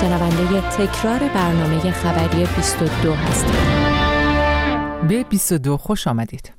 شنونده تکرار برنامه خبری 22 هستید. به 22 خوش آمدید.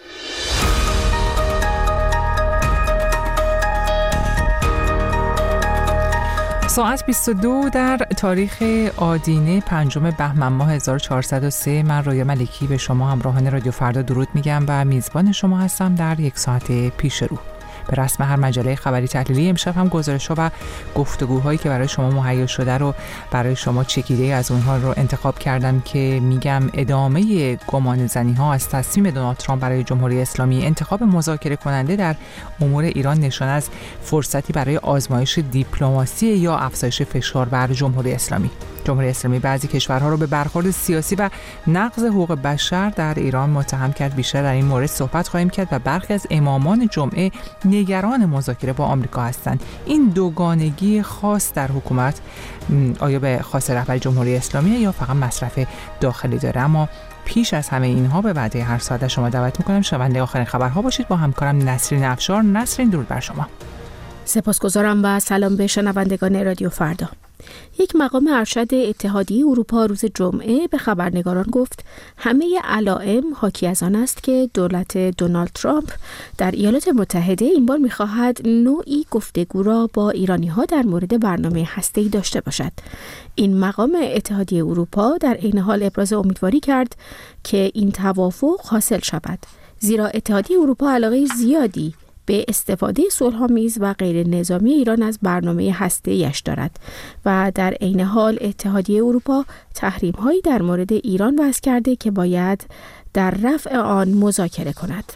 ساعت 22 در تاریخ آدینه 5 بهمن ماه 1403 من رویا ملکی به شما همراهان رادیو فردا درود میگم و میزبان شما هستم در یک ساعت پیش رو. به رسم هر مجله خبری تحلیلی امشب هم گزارش‌ها و گفتگوهایی که برای شما مهیا شده رو برای شما چکیده از اونها رو انتخاب کردم که میگم ادامه گمانه‌زنی‌ها از تصمیم دونالد ترامپ برای جمهوری اسلامی انتخاب مذاکره کننده در امور ایران نشانه از فرصتی برای آزمایش دیپلماسی یا افزایش فشار بر جمهوری اسلامی. جمهوری اسلامی بعضی کشورها رو به برخورد سیاسی و نقض حقوق بشر در ایران متهم کرد. بیشتر در این مورد صحبت خواهیم کرد و برخی از امامان جمعه نگران مذاکره با آمریکا هستند. این دوگانگی خاص در حکومت آیا به خاص رهبر جمهوری اسلامی یا فقط مصرف داخلی داره؟ اما پیش از همه اینها به وعده هر ساعت شما دعوت می‌کنم شنونده آخرین خبرها باشید با همکارم نسرین افشار. نسرین درود بر شما. سپاسگزارم و سلام به شنوندگان رادیو فردا. یک مقام ارشد اتحادیه اروپا روز جمعه به خبرنگاران گفت همه علائم حاکی از آن است که دولت دونالد ترامپ در ایالات متحده این بار می‌خواهد نوعی گفتگو را با ایرانی‌ها در مورد برنامه هسته‌ای داشته باشد. این مقام اتحادیه اروپا در عین حال ابراز امیدواری کرد که این توافق حاصل شود، زیرا اتحادیه اروپا علاقه زیادی به استفاده صلح‌آمیز و غیر نظامی ایران از برنامه هسته‌ایش دارد و در عین حال اتحادیه اروپا تحریم‌هایی در مورد ایران وضع کرده که باید در رفع آن مذاکره کند.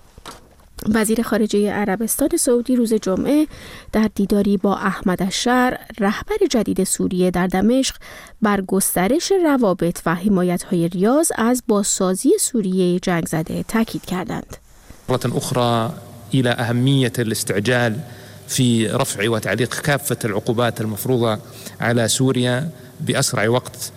وزیر خارجه عربستان سعودی روز جمعه در دیداری با احمد الشر رهبر جدید سوریه در دمشق بر گسترش روابط و حمایت‌های ریاض از بازسازی سوریه جنگ زده تاکید کردند. مرة أخرى إلى أهمية الاستعجال في رفع وتعليق كافة العقوبات المفروضة على سوريا بأسرع وقت.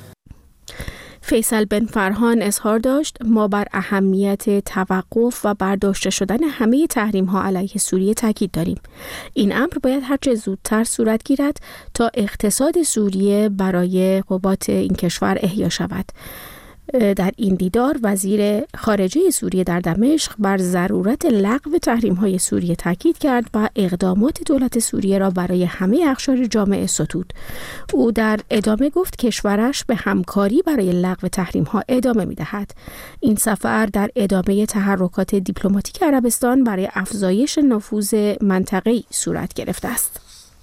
فیصل بن فرهان اظهار داشت ما بر اهمیت توقف و برداشته شدن همه تحریم‌ها علیه سوریه تاکید داریم. این امر باید هرچه زودتر صورت گیرد تا اقتصاد سوریه برای قبات این کشور احیا شود. در این دیدار وزیر خارجه سوریه در دمشق بر ضرورت لغو تحریم‌های سوریه تاکید کرد و اقدامات دولت سوریه را برای همه اقشار جامعه ستود. او در ادامه گفت کشورش به همکاری برای لغو تحریم‌ها ادامه می‌دهد. این سفر در ادامه تحرکات دیپلماتیک عربستان برای افزایش نفوذ منطقه‌ای صورت گرفته است.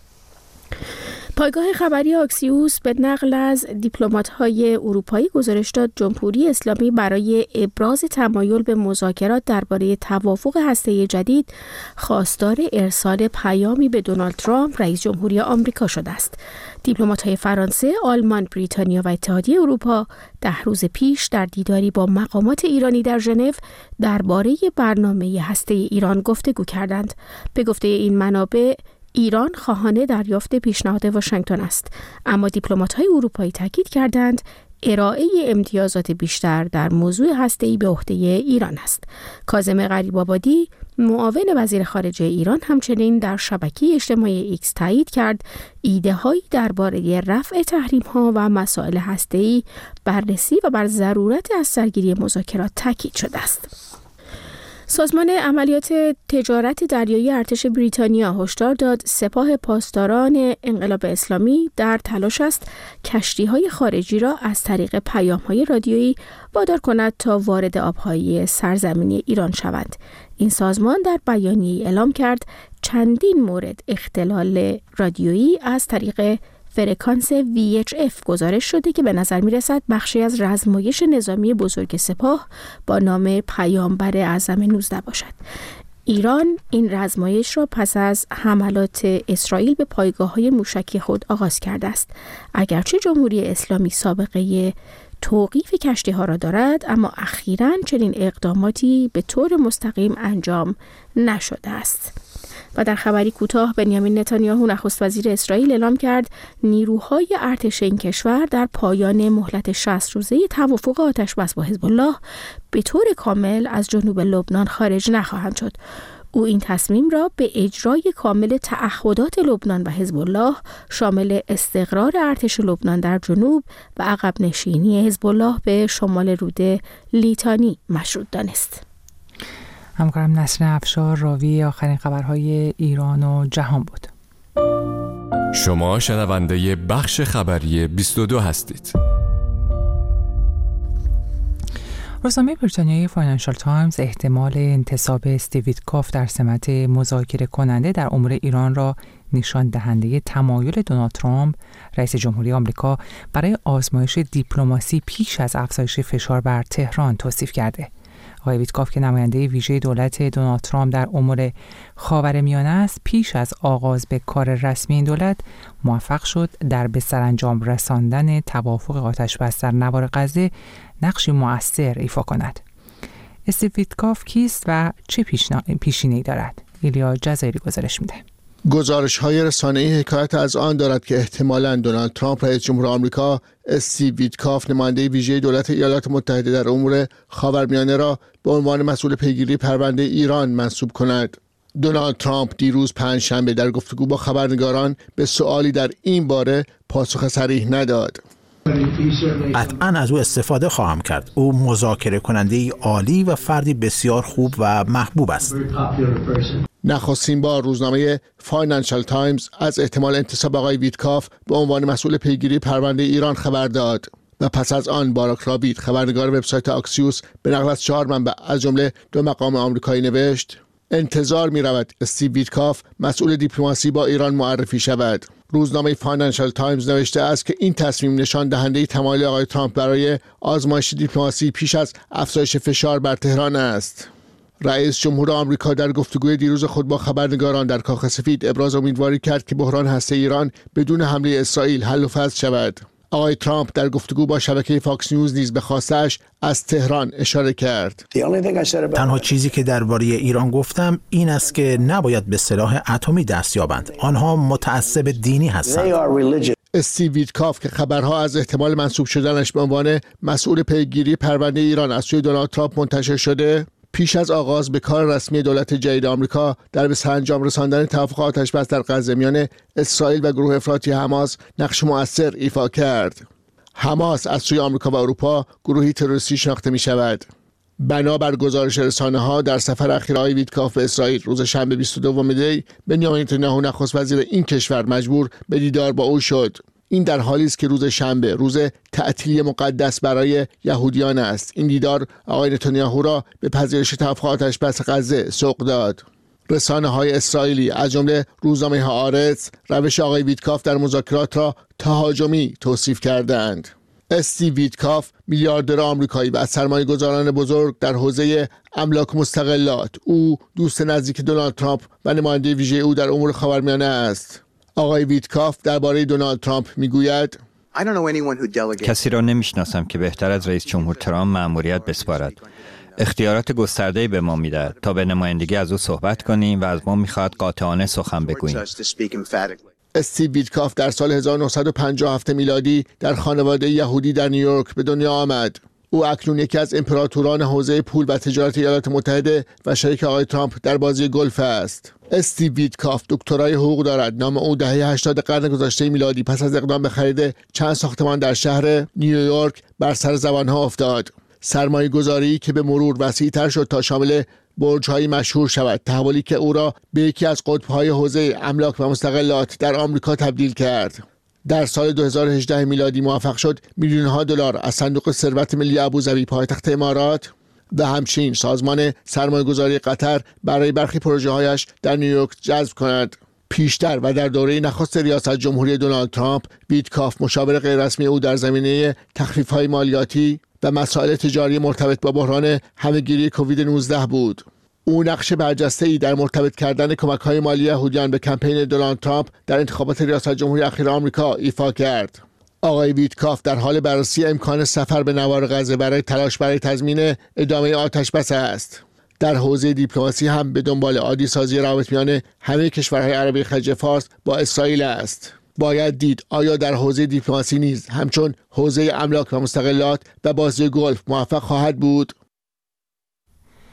پایگاه خبری آکسیوس به نقل از دیپلمات‌های اروپایی گزارش داد جمهوری اسلامی برای ابراز تمایل به مذاکرات درباره توافق هسته‌ای جدید خواستار ارسال پیامی به دونالد ترامپ رئیس جمهوری آمریکا شده است. دیپلمات‌های فرانسه، آلمان، بریتانیا و اتحادیه اروپا 10 روز پیش در دیداری با مقامات ایرانی در ژنو درباره برنامه هسته‌ای ایران گفتگو کردند. به گفته این منابع ایران خواهان دریافت پیشنهاد واشنگتن است، اما دیپلمات‌های اروپایی تاکید کردند ارائه امتیازات بیشتر در موضوع هسته‌ای به عهده ایران است. کاظم غریب‌آبادی معاون وزیر خارجه ایران همچنین در شبکه اجتماعی ایکس تایید کرد ایده‌هایی درباره رفع تحریم‌ها و مسائل هسته‌ای بررسی و بر ضرورت از سرگیری مذاکرات تاکید شده است. سازمان عملیات تجارت دریایی ارتش بریتانیا هشدار داد سپاه پاسداران انقلاب اسلامی در تلاش است کشتی‌های خارجی را از طریق پیام‌های رادیویی وادار کند تا وارد آب‌های سرزمینی ایران شوند. این سازمان در بیانیه‌ای اعلام کرد چندین مورد اختلال رادیویی از طریق فرکانس VHF گزارش شده که به نظر می‌رسد بخشی از رزمایش نظامی بزرگ سپاه با نام پیامبر اعظم 19 باشد. ایران این رزمایش را پس از حملات اسرائیل به پایگاه‌های موشکی خود آغاز کرده است. اگرچه جمهوری اسلامی سابقه توقیف کشتی‌ها را دارد، اما اخیراً چنین اقداماتی به طور مستقیم انجام نشده است. و در خبری کوتاه بنیامین نتانیاهو نخست وزیر اسرائیل اعلام کرد نیروهای ارتش این کشور در پایان مهلت 60 روزه توافق آتش‌بس با حزب الله به طور کامل از جنوب لبنان خارج نخواهند شد. او این تصمیم را به اجرای کامل تعهدات لبنان و حزب الله شامل استقرار ارتش لبنان در جنوب و عقب نشینی حزب الله به شمال رود لیتانی مشروط دانست. همکارم نسرین افشار راوی آخرین خبرهای ایران و جهان بود. شما شنونده بخش خبری 22 هستید. روزنامه بریتانیایی فاینانشال تایمز احتمال انتصاب استیو ویتکاف در سمت مذاکره کننده در امور ایران را نشان دهنده تمایل دونالد ترامپ رئیس جمهوری آمریکا برای آزمایش دیپلماسی پیش از افزایش فشار بر تهران توصیف کرده. آقای ویتکاف که نماینده ویژه دولت دونالد ترامپ در امور خاورمیانه است، پیش از آغاز به کار رسمی این دولت موفق شد در به سرانجام رساندن توافق آتش‌بس در نوار غزه نقشی مؤثر ایفا کند. استیو ویتکاف کیست و چه پیشینه‌ای دارد؟ ایلیا جزایری گزارش میده. گزارش‌های رسانه‌ای حکایت از آن دارد که احتمالاً دونالد ترامپ رئیس جمهور آمریکا استیو ویتکاف نماینده ویژه دولت ایالات متحده در امور خاورمیانه را به عنوان مسئول پیگیری پرونده ایران منصوب کند. دونالد ترامپ دیروز پنجشنبه در گفتگو با خبرنگاران به سؤالی در این باره پاسخ صریح نداد. قطعاً از او استفاده خواهم کرد. او مذاکره کننده عالی و فردی بسیار خوب و محبوب است. نخستین بار روزنامه فاینانشال تایمز از احتمال انتصاب آقای ویتکاف به عنوان مسئول پیگیری پرونده ایران خبر داد و پس از آن باراک رابید، خبرنگار وبسایت آکسیوس، به نقل از 4 منبع از جمله 2 مقام آمریکایی نوشت: انتظار می رود استیو ویتکاف مسئول دیپلماسی با ایران معرفی شود. روزنامه فاینانشال تایمز نوشته است که این تصمیم نشان دهنده تمایل آقای ترامپ برای آزمایش دیپلماسی پیش از افزایش فشار بر تهران است. رئیس جمهور آمریکا در گفتگوی دیروز خود با خبرنگاران در کاخ سفید ابراز امیدواری کرد که بحران هسته ایران بدون حمله اسرائیل حل و فصل شود. آقای ترامپ در گفتگو با شبکه فاکس نیوز نیز به خواستش از تهران اشاره کرد. تنها چیزی که درباره ایران گفتم این است که نباید به سلاح اتمی دست یابند. آنها متعصب دینی هستند. استیو ویتکاف که خبرها از احتمال منصوب شدنش به عنوان مسئول پیگیری پرونده ایران از سوی دونالد ترامپ منتشر شده، پیش از آغاز به کار رسمی دولت جدید آمریکا در به سرانجام رساندن توافق آتش‌بس در غزه میان اسرائیل و گروه افراطی حماس نقش مؤثر ایفا کرد. حماس از سوی آمریکا و اروپا گروهی تروریستی شناخته می شود. بنابر گزارش رسانه‌ها، در سفر اخیر آقای ویتکاف به اسرائیل روز شنبه 22 دی، بنیامین نتانیاهو نخست وزیر این کشور مجبور به دیدار با او شد. این در حالی است که روز شنبه روز تعطیلی مقدس برای یهودیان است. این دیدار آقای نتانیاهو را به پذیرش توافق آتش‌بس غزه سوق داد. رسانه‌های اسرائیلی از جمله روزنامه هآرتز روش آقای ویتکاف در مذاکرات را تهاجمی توصیف کردند. استیو ویتکاف میلیاردر آمریکایی و از سرمایه‌گذاران بزرگ در حوزه املاک مستقلات، او دوست نزدیک دونالد ترامپ و نماینده ویژه او در امور خاورمیانه است. آقای ویتکاف درباره دونالد ترامپ میگوید: کسی را نمیشناسم که بهتر از رئیس جمهور ترامپ مأموریت بسپارد. اختیارات گسترده‌ای به ما میدهد تا به نمایندگی از او صحبت کنیم و از ما میخواهد قاطعانه سخن بگوییم. استیو ویتکاف در سال 1957 میلادی در خانواده یهودی در نیویورک به دنیا آمد. او اکنون یکی از امپراتوران حوزه پول و تجارت ایالات متحده و شریک آقای ترامپ در بازی گلف است. استیو ویتکاف دکترای حقوق دارد. نام او دهه 80 قرن گذشته میلادی پس از اقدام به خرید چند ساختمان در شهر نیویورک بر سر زبانها افتاد. سرمایه‌گذاری که به مرور وسیع‌تر شد تا شامل برج‌های مشهور شود، تحولی که او را به یکی از قطب‌های حوزه املاک و مستقلات در آمریکا تبدیل کرد. در سال 2018 میلادی موفق شد میلیون‌ها دلار از صندوق ثروت ملی ابوظبی پایتخت امارات و همچنین سازمان سرمایه‌گذاری قطر برای برخی پروژه‌هایش در نیویورک جذب کند. پیشتر و در دوره نخست ریاست جمهوری دونالد ترامپ، ویتکاف مشاور غیررسمی او در زمینه تخفیف‌های مالیاتی و مسائل تجاری مرتبط با بحران همه‌گیری کووید 19 بود. او نقش برجسته‌ای در مرتبط کردن کمک‌های مالی یهودیان به کمپین دونالد ترامپ در انتخابات ریاست جمهوری اخیر آمریکا ایفا کرد. آقای ویتکاف در حال بررسی امکان سفر به نوار غزه برای تلاش برای تضمین ادامه آتش‌بس است. در حوزه دیپلماسی هم به دنبال عادی سازی روابط میان همه کشورهای عربی خلیج فارس با اسرائیل است. باید دید آیا در حوزه دیپلماسی نیز همچون حوزه املاک و مستقلات و بازی گلف موفق خواهد بود؟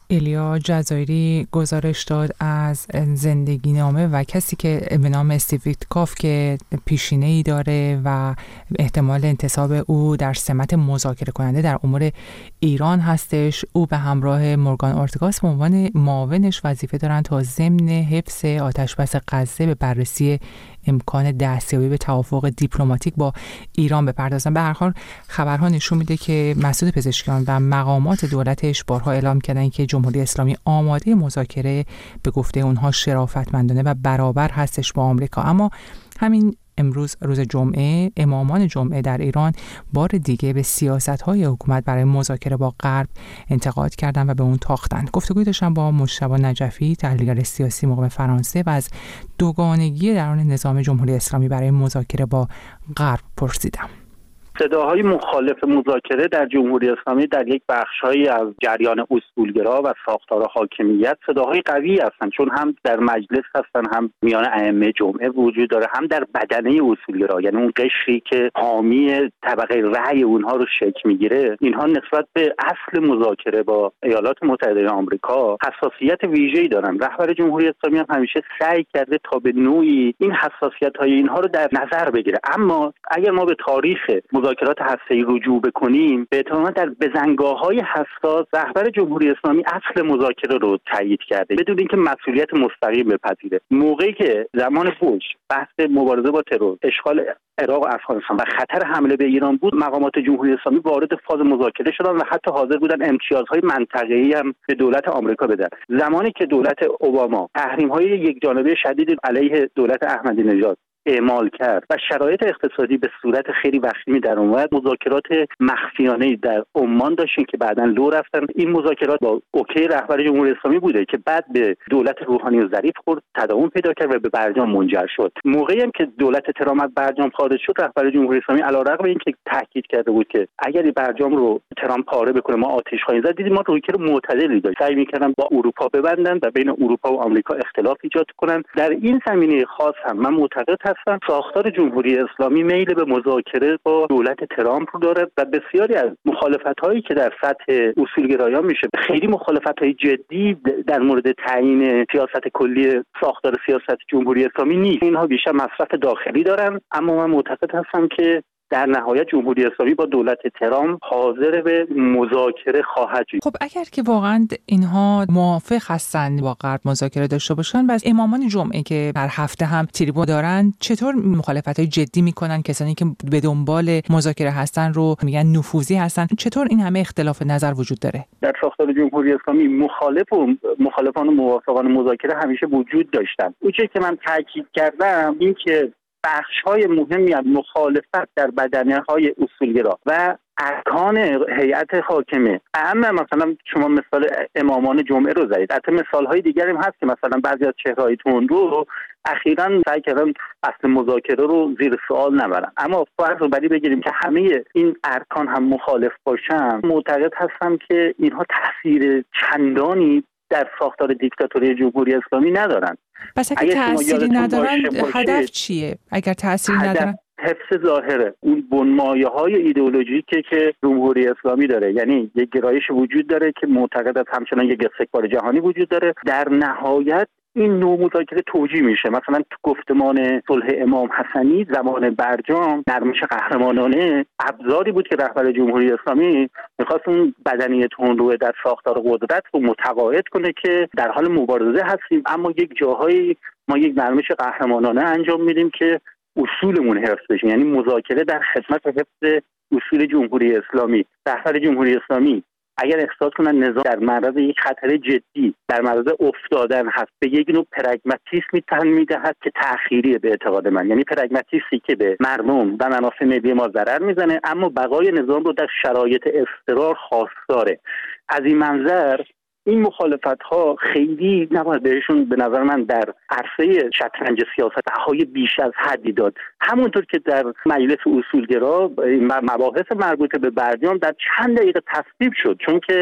ایلیا جزایری گزارش داد از زندگی نامه و کسی که به نام استیو ویتکاف که پیشینه‌ای داره و احتمال انتصاب او در سمت مذاکره کننده در امور ایران هستش. او به همراه مورگان اورتگاس به عنوان معاونش وظیفه دارن تا ضمن حفظ آتشبس غزه به بررسی امکان دستیابی به توافق دیپلماتیک با ایران بپردازن. به هر حال خبرها نشون میده که مسعود پزشکیان و مقامات دولتش بارها اعلام کردن که جمهوری اسلامی آماده مذاکره به گفته اونها شرافتمندانه و برابر هستش با آمریکا. اما همین امروز روز جمعه امامان جمعه در ایران بار دیگه به سیاست‌های حکومت برای مذاکره با غرب انتقاد کردن و به اون تاختن. گفتگوی داشتم با مجتبی نجفی تحلیلگر سیاسی مقیم فرانسه و از دوگانگی درون نظام جمهوری اسلامی برای مذاکره با غرب پرسیدم. صداهای مخالف مذاکره در جمهوری اسلامی در یک بخش‌هایی از جریان اصولگرا و ساختار حاکمیت صداهای قوی هستند، چون هم در مجلس هستن، هم میان ائمه جمعه وجود داره، هم در بدنه اصولگرا، یعنی اون قشری که حامی طبقه رأی اونها رو شکل میگیره. اینها نسبت به اصل مذاکره با ایالات متحده آمریکا حساسیت ویژه‌ای دارن. رهبر جمهوری اسلامی هم همیشه سعی کرده تا به نوعی این حساسیت‌های اینها رو در نظر بگیره. اما اگر ما به تاریخ مذاکرات هسته‌ای رجوع بکنیم، به احتمال در بزنگاه‌های حساس رهبر جمهوری اسلامی اصل مذاکره رو تایید کرده بدون اینکه مسئولیت مستقیم بپذیره. موقعی که زمان بوش بحث مبارزه با ترور، اشغال عراق و افغانستان و خطر حمله به ایران بود، مقامات جمهوری اسلامی وارد فاز مذاکره شدن و حتی حاضر بودن امتیازهای منطقه‌ای هم به دولت آمریکا بدن. زمانی که دولت اوباما تحریم‌های یکجانبه شدید علیه دولت احمدی نژاد اعمال کرد و شرایط اقتصادی به صورت خیلی وخیمی در اومد، مذاکرات مخفیانه‌ای در عمان داشتیم که بعداً لو رفتن. این مذاکرات با اوکی رهبر جمهوری اسلامی بوده که بعد به دولت روحانی و ظریف خورد، تداوم پیدا کرد و به برجام منجر شد. موقعی هم که دولت ترامپ از برجام خارج شد، رهبر جمهوری اسلامی علیرغم اینکه تاکید کرده بود که اگر این برجام رو ترامپ پاره بکنه ما آتش خواهیم زد، دیدیم ما رویکرد معتدلی داشت. سعی می‌کردن با اروپا ببندن و بین اروپا و آمریکا اختلاف ایجاد کنن. در این زمینه خاص هم من معتقد ساختار جمهوری اسلامی میل به مذاکره با دولت ترامپ رو داره و بسیاری از مخالفت‌هایی که در سطح اصولگرایان میشه، خیلی مخالفت‌های جدی در مورد تعیین سیاست کلی ساختار سیاست جمهوری اسلامی نیست. اینها بیشتر مصرف داخلی دارن، اما من معتقد هستم که در نهایت جمهوری اسلامی با دولت ترامپ حاضر به مذاکره خواهد شد. خب اگر که واقعا اینها موافق هستن با غرب مذاکره داشته باشن، بس امامان جمعه که هر هفته هم تریبون دارن چطور مخالفت‌های جدی میکنن؟ کسانی که به دنبال مذاکره هستن رو میگن نفوذی هستن. چطور این همه اختلاف نظر وجود داره؟ در ساختار جمهوری اسلامی مخالفان و موافقان مذاکره همیشه وجود داشتن. اون چیزی که من تاکید کردم این که بخش‌های مهمی از مخالفت در بدنه‌های اصولگرا و ارکان هیئت حاکمه، اما مثلا شما مثال امامان جمعه رو زدید، البته مثال‌های دیگری هم هست که مثلا بعضی از چهره‌های تندرو رو اخیراً سعی کردن اصل مذاکره رو زیر سوال نبرن. اما فرض رو بری بگیریم که همه این ارکان هم مخالف باشن، معتقد هستم که اینها تأثیر چندانی در ساختار دیکتاتوری جمهوری اسلامی ندارن. پس اگه تأثیری ندارن هدف چیه؟ اگر تأثیری ندارن حفظ ظاهره اون بنمایه‌های ایدئولوژیکی که جمهوری اسلامی داره، یعنی یک گرایش وجود داره که معتقد است همچنان یک استکبار جهانی وجود داره. در نهایت این نوع مذاکره توجیه میشه. مثلا تو گفتمان صلح امام حسنی زمان برجام نرمش قهرمانانه ابزاری بود که رهبر جمهوری اسلامی میخواست اون بدنه تندرو در ساختار قدرت رو متقاعد کنه که در حال مبارزه هستیم، اما یک جاهایی ما یک نرمش قهرمانانه انجام میدیم که اصولمون حفظ بشه، یعنی مذاکره در خدمت حفظ اصول جمهوری اسلامی. رهبر جمهوری اسلامی اگر احساس کنن نظام در معرض یک خطر جدی، در معرض افتادن هست، به یک نوع پرگماتیسمی تن میدهد که تأخیریه به اعتقاد من، یعنی پرگماتیسمی که به مردم و منافع ملی ما ضرر میزنه اما بقای نظام رو در شرایط اضطرار خواستاره. از این منظر این مخالفت‌ها خیلی نباید بهشون به نظر من در عرصه شطرنج سیاست بهای بیش از حدی داد. همونطور که در مجلس اصولگرا مباحث مربوط به برجام در چند دقیقه تصویب شد، چون که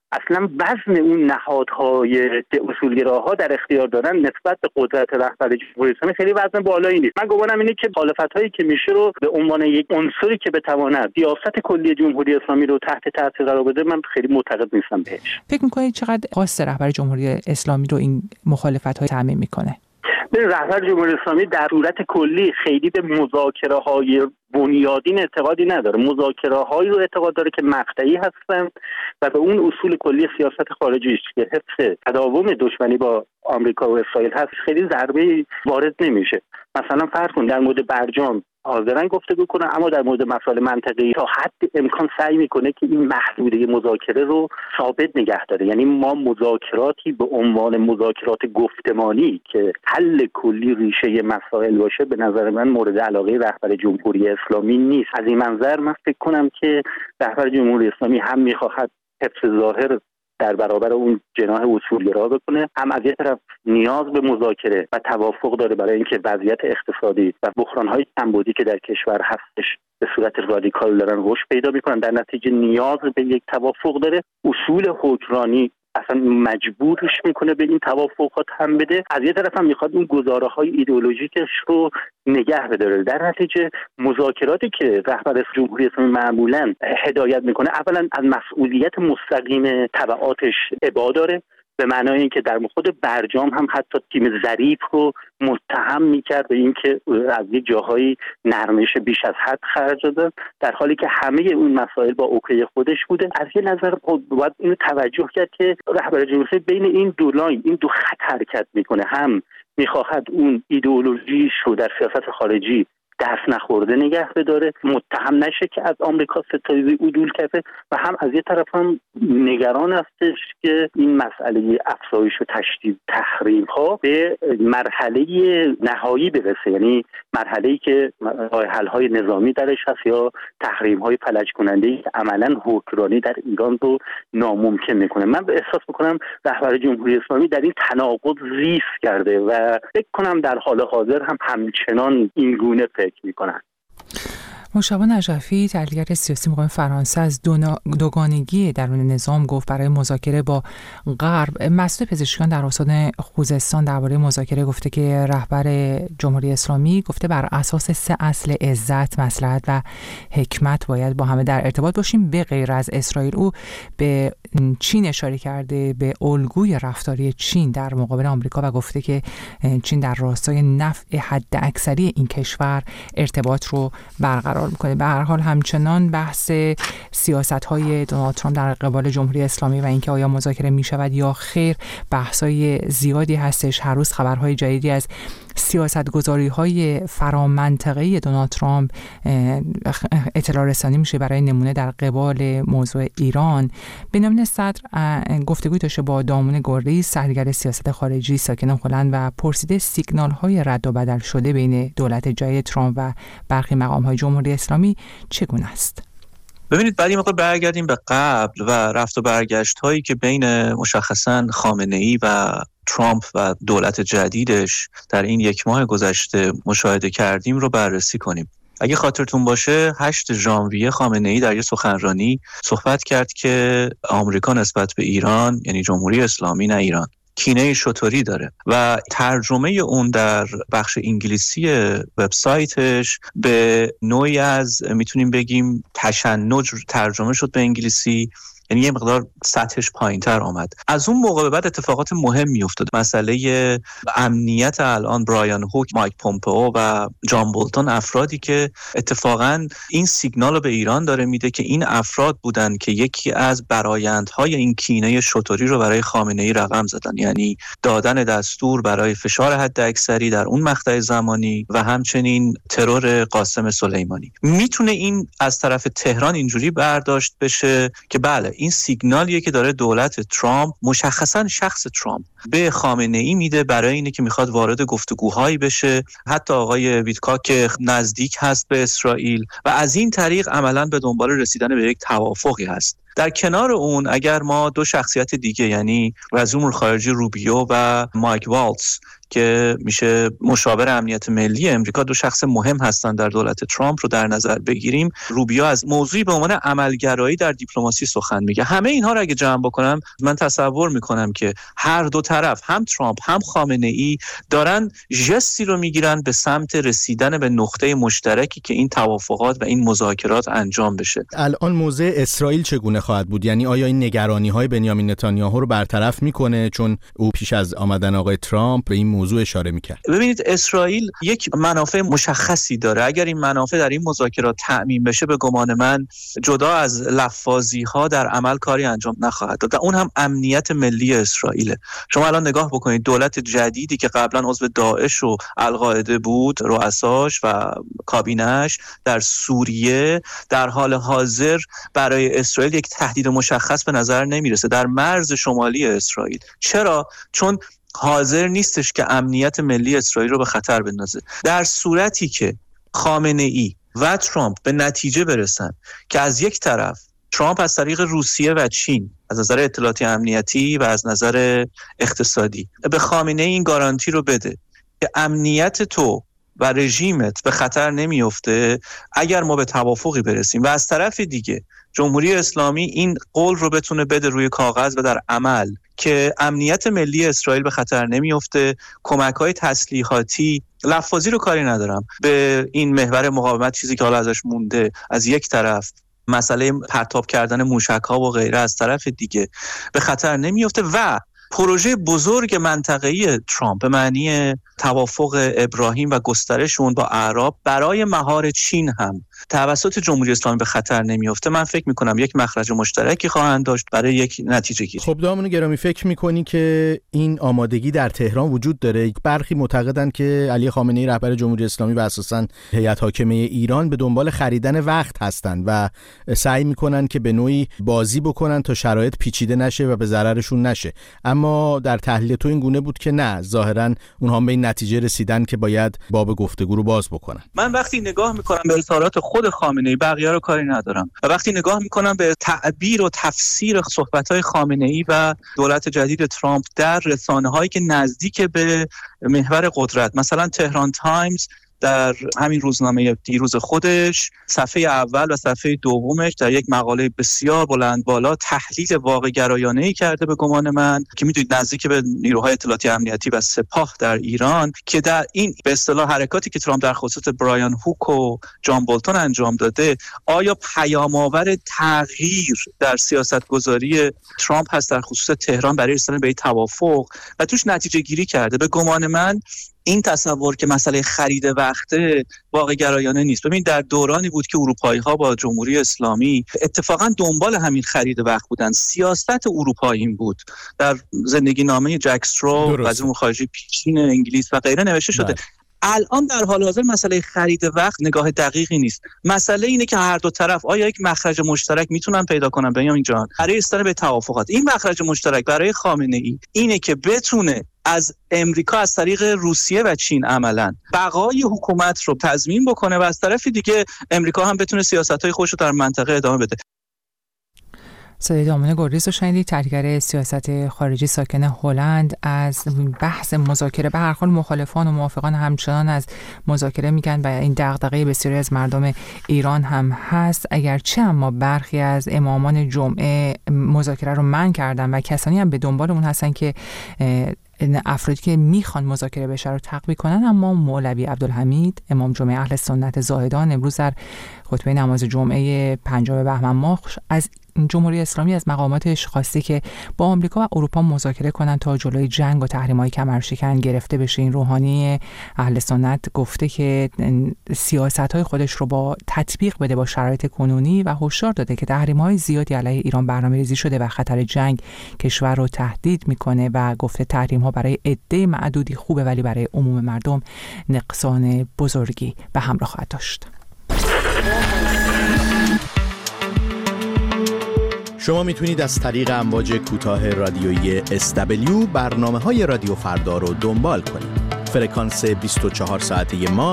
اصلا وزن اون نهادهای که اصولگراها در اختیار دارن نسبت به قدرت رهبر جمهوری اسلامی خیلی وزن بالایی نیست. من گمانم اینه که مخالفت‌هایی که میشه رو به عنوان یک عنصری که بتواند سیاست کلی جمهوری اسلامی رو تحت تاثیر قرار بده، من خیلی معتقد نیستم بهش. فکر می‌کنید چقدر قاصد رهبر جمهوری اسلامی رو این مخالفت‌ها تضمین می‌کنه؟ رهبر جمهوری اسلامی در صورت کلی خیلی به مذاکره‌های بنیادین اعتقادی نداره. مذاکره‌هایی رو اعتقاد داره که مقطعی هستن و به اون اصول کلی سیاست خارجیش که حفظ تداوم دشمنی با آمریکا و اسرائیل هست خیلی ضربه وارد نمیشه. مثلا فرض کن در مورد برجام حاضرن گفتگو کنن، اما در مورد مسائل منطقه‌ای تا حد امکان سعی میکنه که این محدوده مذاکره رو ثابت نگه داره. یعنی ما مذاکراتی به عنوان مذاکرات گفتمانی که حل کلی ریشه مسائل باشه به نظر من مورد علاقه رهبر جمهوری اسلامی نیست. از این منظر من فکر کنم که رهبر جمهوری اسلامی هم میخواهد حفظ ظاهر در برابر اون جناح اصولگرا بکنه، هم از یک طرف نیاز به مذاکره و توافق داره برای اینکه وضعیت اقتصادی و بحران‌های کمبودی که در کشور هستش به صورت رادیکال دارن رشد پیدا می‌کنن، در نتیجه نیاز به یک توافق داره. اصول حکمرانی اصلا مجبورش میکنه به این توافقات هم بده. از یه طرف هم میخواد اون گزاره‌های ایدئولوژیکش رو نگه بداره. در نتیجه مذاکراتی که رهبر جمهوری اسلامی معمولاً هدایت میکنه اولا از مسئولیت مستقیم تبعاتش ابعاد داره، به معنای اینکه در خود برجام هم حتی تیم ظریف رو متهم میکرد به اینکه از یک جاهایی نرمش بیش از حد خرج داده، در حالی که همه اون مسائل با اوکی خودش بوده. از یه نظر باید اینو توجه کرد که رهبر جمهوری بین این دو لاین، این دو خط حرکت میکنه. هم میخواهد اون ایدئولوژیش رو در سیاست خارجی دست نخورده نگه بداره، متهم نشه که از آمریکا ستایزی عدول کرده، و هم از یه طرف هم نگران هستش که این مسئله افزایش و تشدید تحریم ها به مرحله نهایی برسه، یعنی مرحله‌ای که راه حل های نظامی درش هست یا تحریم های فلج کننده که عملاً حکمرانی در ایران رو ناممکن میکنه. من به احساس میکنم رهبر جمهوری اسلامی در این تناقض زیست کرده و فکر کنم در حال حاضر هم همچنان این گونه فکر میکنن. مشابه نجفی تحلیلگر سیاسی مقام فرانسه از دوگانگی درون نظام گفت برای مذاکره با غرب. مسئول پزشکان در استان خوزستان درباره مذاکره گفته که رهبر جمهوری اسلامی گفته بر اساس 3 اصل عزت، مصلحت و حکمت باید با همه در ارتباط باشیم به غیر از اسرائیل. او به چین اشاره کرده، به الگوی رفتاری چین در مقابل آمریکا، و گفته که چین در راستای نفع حد اکثری این کشور ارتباط رو برقرار میکنه. به هر حال همچنان بحث سیاست‌های دونالد ترامپ در قبال جمهوری اسلامی و اینکه آیا مذاکره میشود یا خیر بحث‌های زیادی هستش. هر روز خبرهای جدیدی از سیاست‌گذاری‌های فرامنطقه‌ای دونالد ترامپ اطلاع رسانی میشه. برای نمونه در قبال موضوع ایران بنیامین صدر گفتگوی داشته با دامون گریز، تحلیلگر سیاست خارجی ساکن هلند، و پرسیده سیگنال‌های رد و بدل شده بین دولت جدید ترامپ و برخی مقام‌های جمهوری اسلامی چگونه است؟ ببینید، بعد این موقع برگردیم به قبل و رفت و برگشت هایی که بین مشخصاً خامنه‌ای و ترامپ و دولت جدیدش در این 1 ماه گذشته مشاهده کردیم رو بررسی کنیم. اگه خاطرتون باشه 8 ژانویه خامنه‌ای در یه سخنرانی صحبت کرد که آمریکا نسبت به ایران، یعنی جمهوری اسلامی نه ایران، کینه شطوری داره و ترجمه اون در بخش انگلیسی وبسایتش به نوعی از میتونیم بگیم تشنج ترجمه شد به انگلیسی، یعنی یه مقدار سطحش پایین‌تر آمد. از اون موقع به بعد اتفاقات مهم میافتاد. مسئله امنیت الان برایان هوک، مایک پومپئو و جان بولتون، افرادی که اتفاقاً این سیگنال رو به ایران داره میده که این افراد بودن که یکی از برآیندهای این کینه شطوری رو برای خامنه‌ای رقم زدن، یعنی دادن دستور برای فشار حداکثری در اون مقطع زمانی و همچنین ترور قاسم سلیمانی. میتونه این از طرف تهران اینجوری برداشت بشه که بله، این سیگنالیه که داره دولت ترامپ، مشخصاً شخص ترامپ، به خامنه‌ای میده برای اینه که میخواد وارد گفتگوهایی بشه، حتی آقای ویتکا که نزدیک هست به اسرائیل، و از این طریق عملاً به دنبال رسیدن به یک توافقی هست. در کنار اون اگر ما دو شخصیت دیگه، یعنی وزیر امور خارجه روبیو و مایک والتز که میشه مشاور امنیت ملی امریکا، دو شخص مهم هستن در دولت ترامپ رو در نظر بگیریم، روبیو از موضوعی به عنوان عملگرایی در دیپلماسی سخن میگه. همه اینها رو اگه جمع بکنم من تصور میکنم که هر دو طرف، هم ترامپ هم خامنه‌ای، دارن ژستی رو میگیرن به سمت رسیدن به نقطه مشترکی که این توافقات و این مذاکرات انجام بشه. الان موضع اسرائیل چگونه خواهد بود؟ یعنی آیا این نگرانی‌های بنیامین نتانیاهو رو برطرف میکنه؟ چون او پیش از آمدن آقای ترامپ به این موضوع اشاره میکرد. ببینید اسرائیل یک منافع مشخصی داره. اگر این منافع در این مذاکرات تأمین بشه، به گمان من جدا از لفاظی‌ها در عمل کاری انجام نخواهد داد. اون هم امنیت ملی اسرائیل. شما الان نگاه بکنید، دولت جدیدی که قبلا عضو داعش و القاعده بود، رؤساش و کابینش در سوریه، در حال حاضر برای اسرائیل یک تهدید مشخص به نظر نمیرسه در مرز شمالی اسرائیل. چرا؟ چون حاضر نیستش که امنیت ملی اسرائیل رو به خطر بندازه. در صورتی که خامنه‌ای و ترامپ به نتیجه برسن که از یک طرف ترامپ از طریق روسیه و چین از نظر اطلاعاتی امنیتی و از نظر اقتصادی به خامنه‌ای این گارانتی رو بده که امنیت تو و رژیمت به خطر نمیفته اگر ما به توافقی برسیم، و از طرف دیگه جمهوری اسلامی این قول رو بتونه بده روی کاغذ و در عمل که امنیت ملی اسرائیل به خطر نمیفته، کمک‌های تسلیحاتی، لفاظی رو کاری ندارم، به این محور مقاومت چیزی که حالا ازش مونده از یک طرف، مسئله پرتاب کردن موشک‌ها و غیره از طرف دیگه به خطر نمیفته، و پروژه بزرگ منطقه‌ای ترامپ به معنی توافق ابراهیم و گسترش اون با اعراب برای مهار چین هم توسط جمهوری اسلامی به خطر نمیفته. من فکر میکنم یک مخرج مشترکی خواهند داشت برای یک نتیجه گیری. خب دامون گرامی، فکر میکنی که این آمادگی در تهران وجود داره؟ برخی معتقدند که علی خامنه‌ای رهبر جمهوری اسلامی و اساساً هیئت حاکمه ایران به دنبال خریدن وقت هستند و سعی میکنن که به نوعی بازی بکنن تا شرایط پیچیده نشه و به ضررشون نشه. اما در تحلیل تو این گونه بود که نه، ظاهراً اونها به این نتیجه رسیدن که باید باب گفتگو رو باز بکنن. من وقتی نگاه میکنم به اظهارات خود خامنه‌ای، بقیه رو کاری ندارم، و وقتی نگاه میکنم به تعبیر و تفسیر صحبت‌های خامنه‌ای و دولت جدید ترامپ در رسانه‌هایی که نزدیک به محور قدرت، مثلا تهران تایمز در همین روزنامه دیروز خودش صفحه اول و صفحه دومش در یک مقاله بسیار بلند بالا تحلیل واقع گرایانه‌ای کرده به گمان من که میدونید نزدیک به نیروهای اطلاعاتی امنیتی و سپاه در ایران، که در این به اصطلاح حرکاتی که ترامپ در خصوص برایان هوک و جان بولتون انجام داده آیا پیام‌آور تغییر در سیاست‌گذاری ترامپ هست در خصوص تهران برای رسیدن به این توافق، و توش نتیجه گیری کرده. به گمان من این تصور که مسئله خرید وقته واقع گرایانه نیست. ببین در دورانی بود که اروپایی‌ها با جمهوری اسلامی اتفاقا دنبال همین خرید وقت بودن. سیاست اروپایی این بود. در زندگی نامه جک استرو وزیر امور خارجه پیشین انگلیس و غیره نوشته شده. الان در حال حاضر مسئله خرید وقت نگاه دقیقی نیست. مسئله اینه که هر دو طرف آیا یک مخرج مشترک میتونن پیدا کنن بنیامین جان برای رسیدن به توافقات. این مخرج مشترک برای خامنه‌ای اینه که بتونه از امریکا از طریق روسیه و چین عملاً بقای حکومت رو تضمین بکنه و از طرف دیگه امریکا هم بتونه سیاست‌های خودش رو در منطقه ادامه بده. صدای دامون گریز رو شنیدید، تحلیلگر سیاست خارجی ساکن هلند. از بحث مذاکره به هر حال مخالفان و موافقان همچنان از مذاکره میگن و این دغدغه بسیاری از مردم ایران هم هست، اگرچه اما برخی از امامان جمعه مذاکره رو منع کردن و کسانی هم به دنبال اون هستن که افرادی که میخوان مذاکره بشه رو تقویت کنن. اما مولوی عبدالحمید امام جمعه اهل سنت زاهدان امروز در خطبه نماز جمعه 50 بهمن ماه از جمهوری اسلامی از مقاماتش خواسته که با آمریکا و اروپا مذاکره کنن تا جلوی جنگ و تحریم‌های کمرشکن گرفته بشه. این روحانی اهل سنت گفته که سیاست‌های خودش رو با تطبیق بده با شرایط کنونی و هشدار داده که تحریم‌های زیادی علیه ایران برنامه‌ریزی شده و خطر جنگ کشور رو تهدید میکنه و گفته تحریم‌ها برای عده معدودی خوبه ولی برای عموم مردم نقصان بزرگی به همراه خواهد داشت. شما میتونید از طریق امواج کوتاه رادیویی SW برنامه‌های رادیو فردا رو دنبال کنید. فرکانس 24 ساعته ما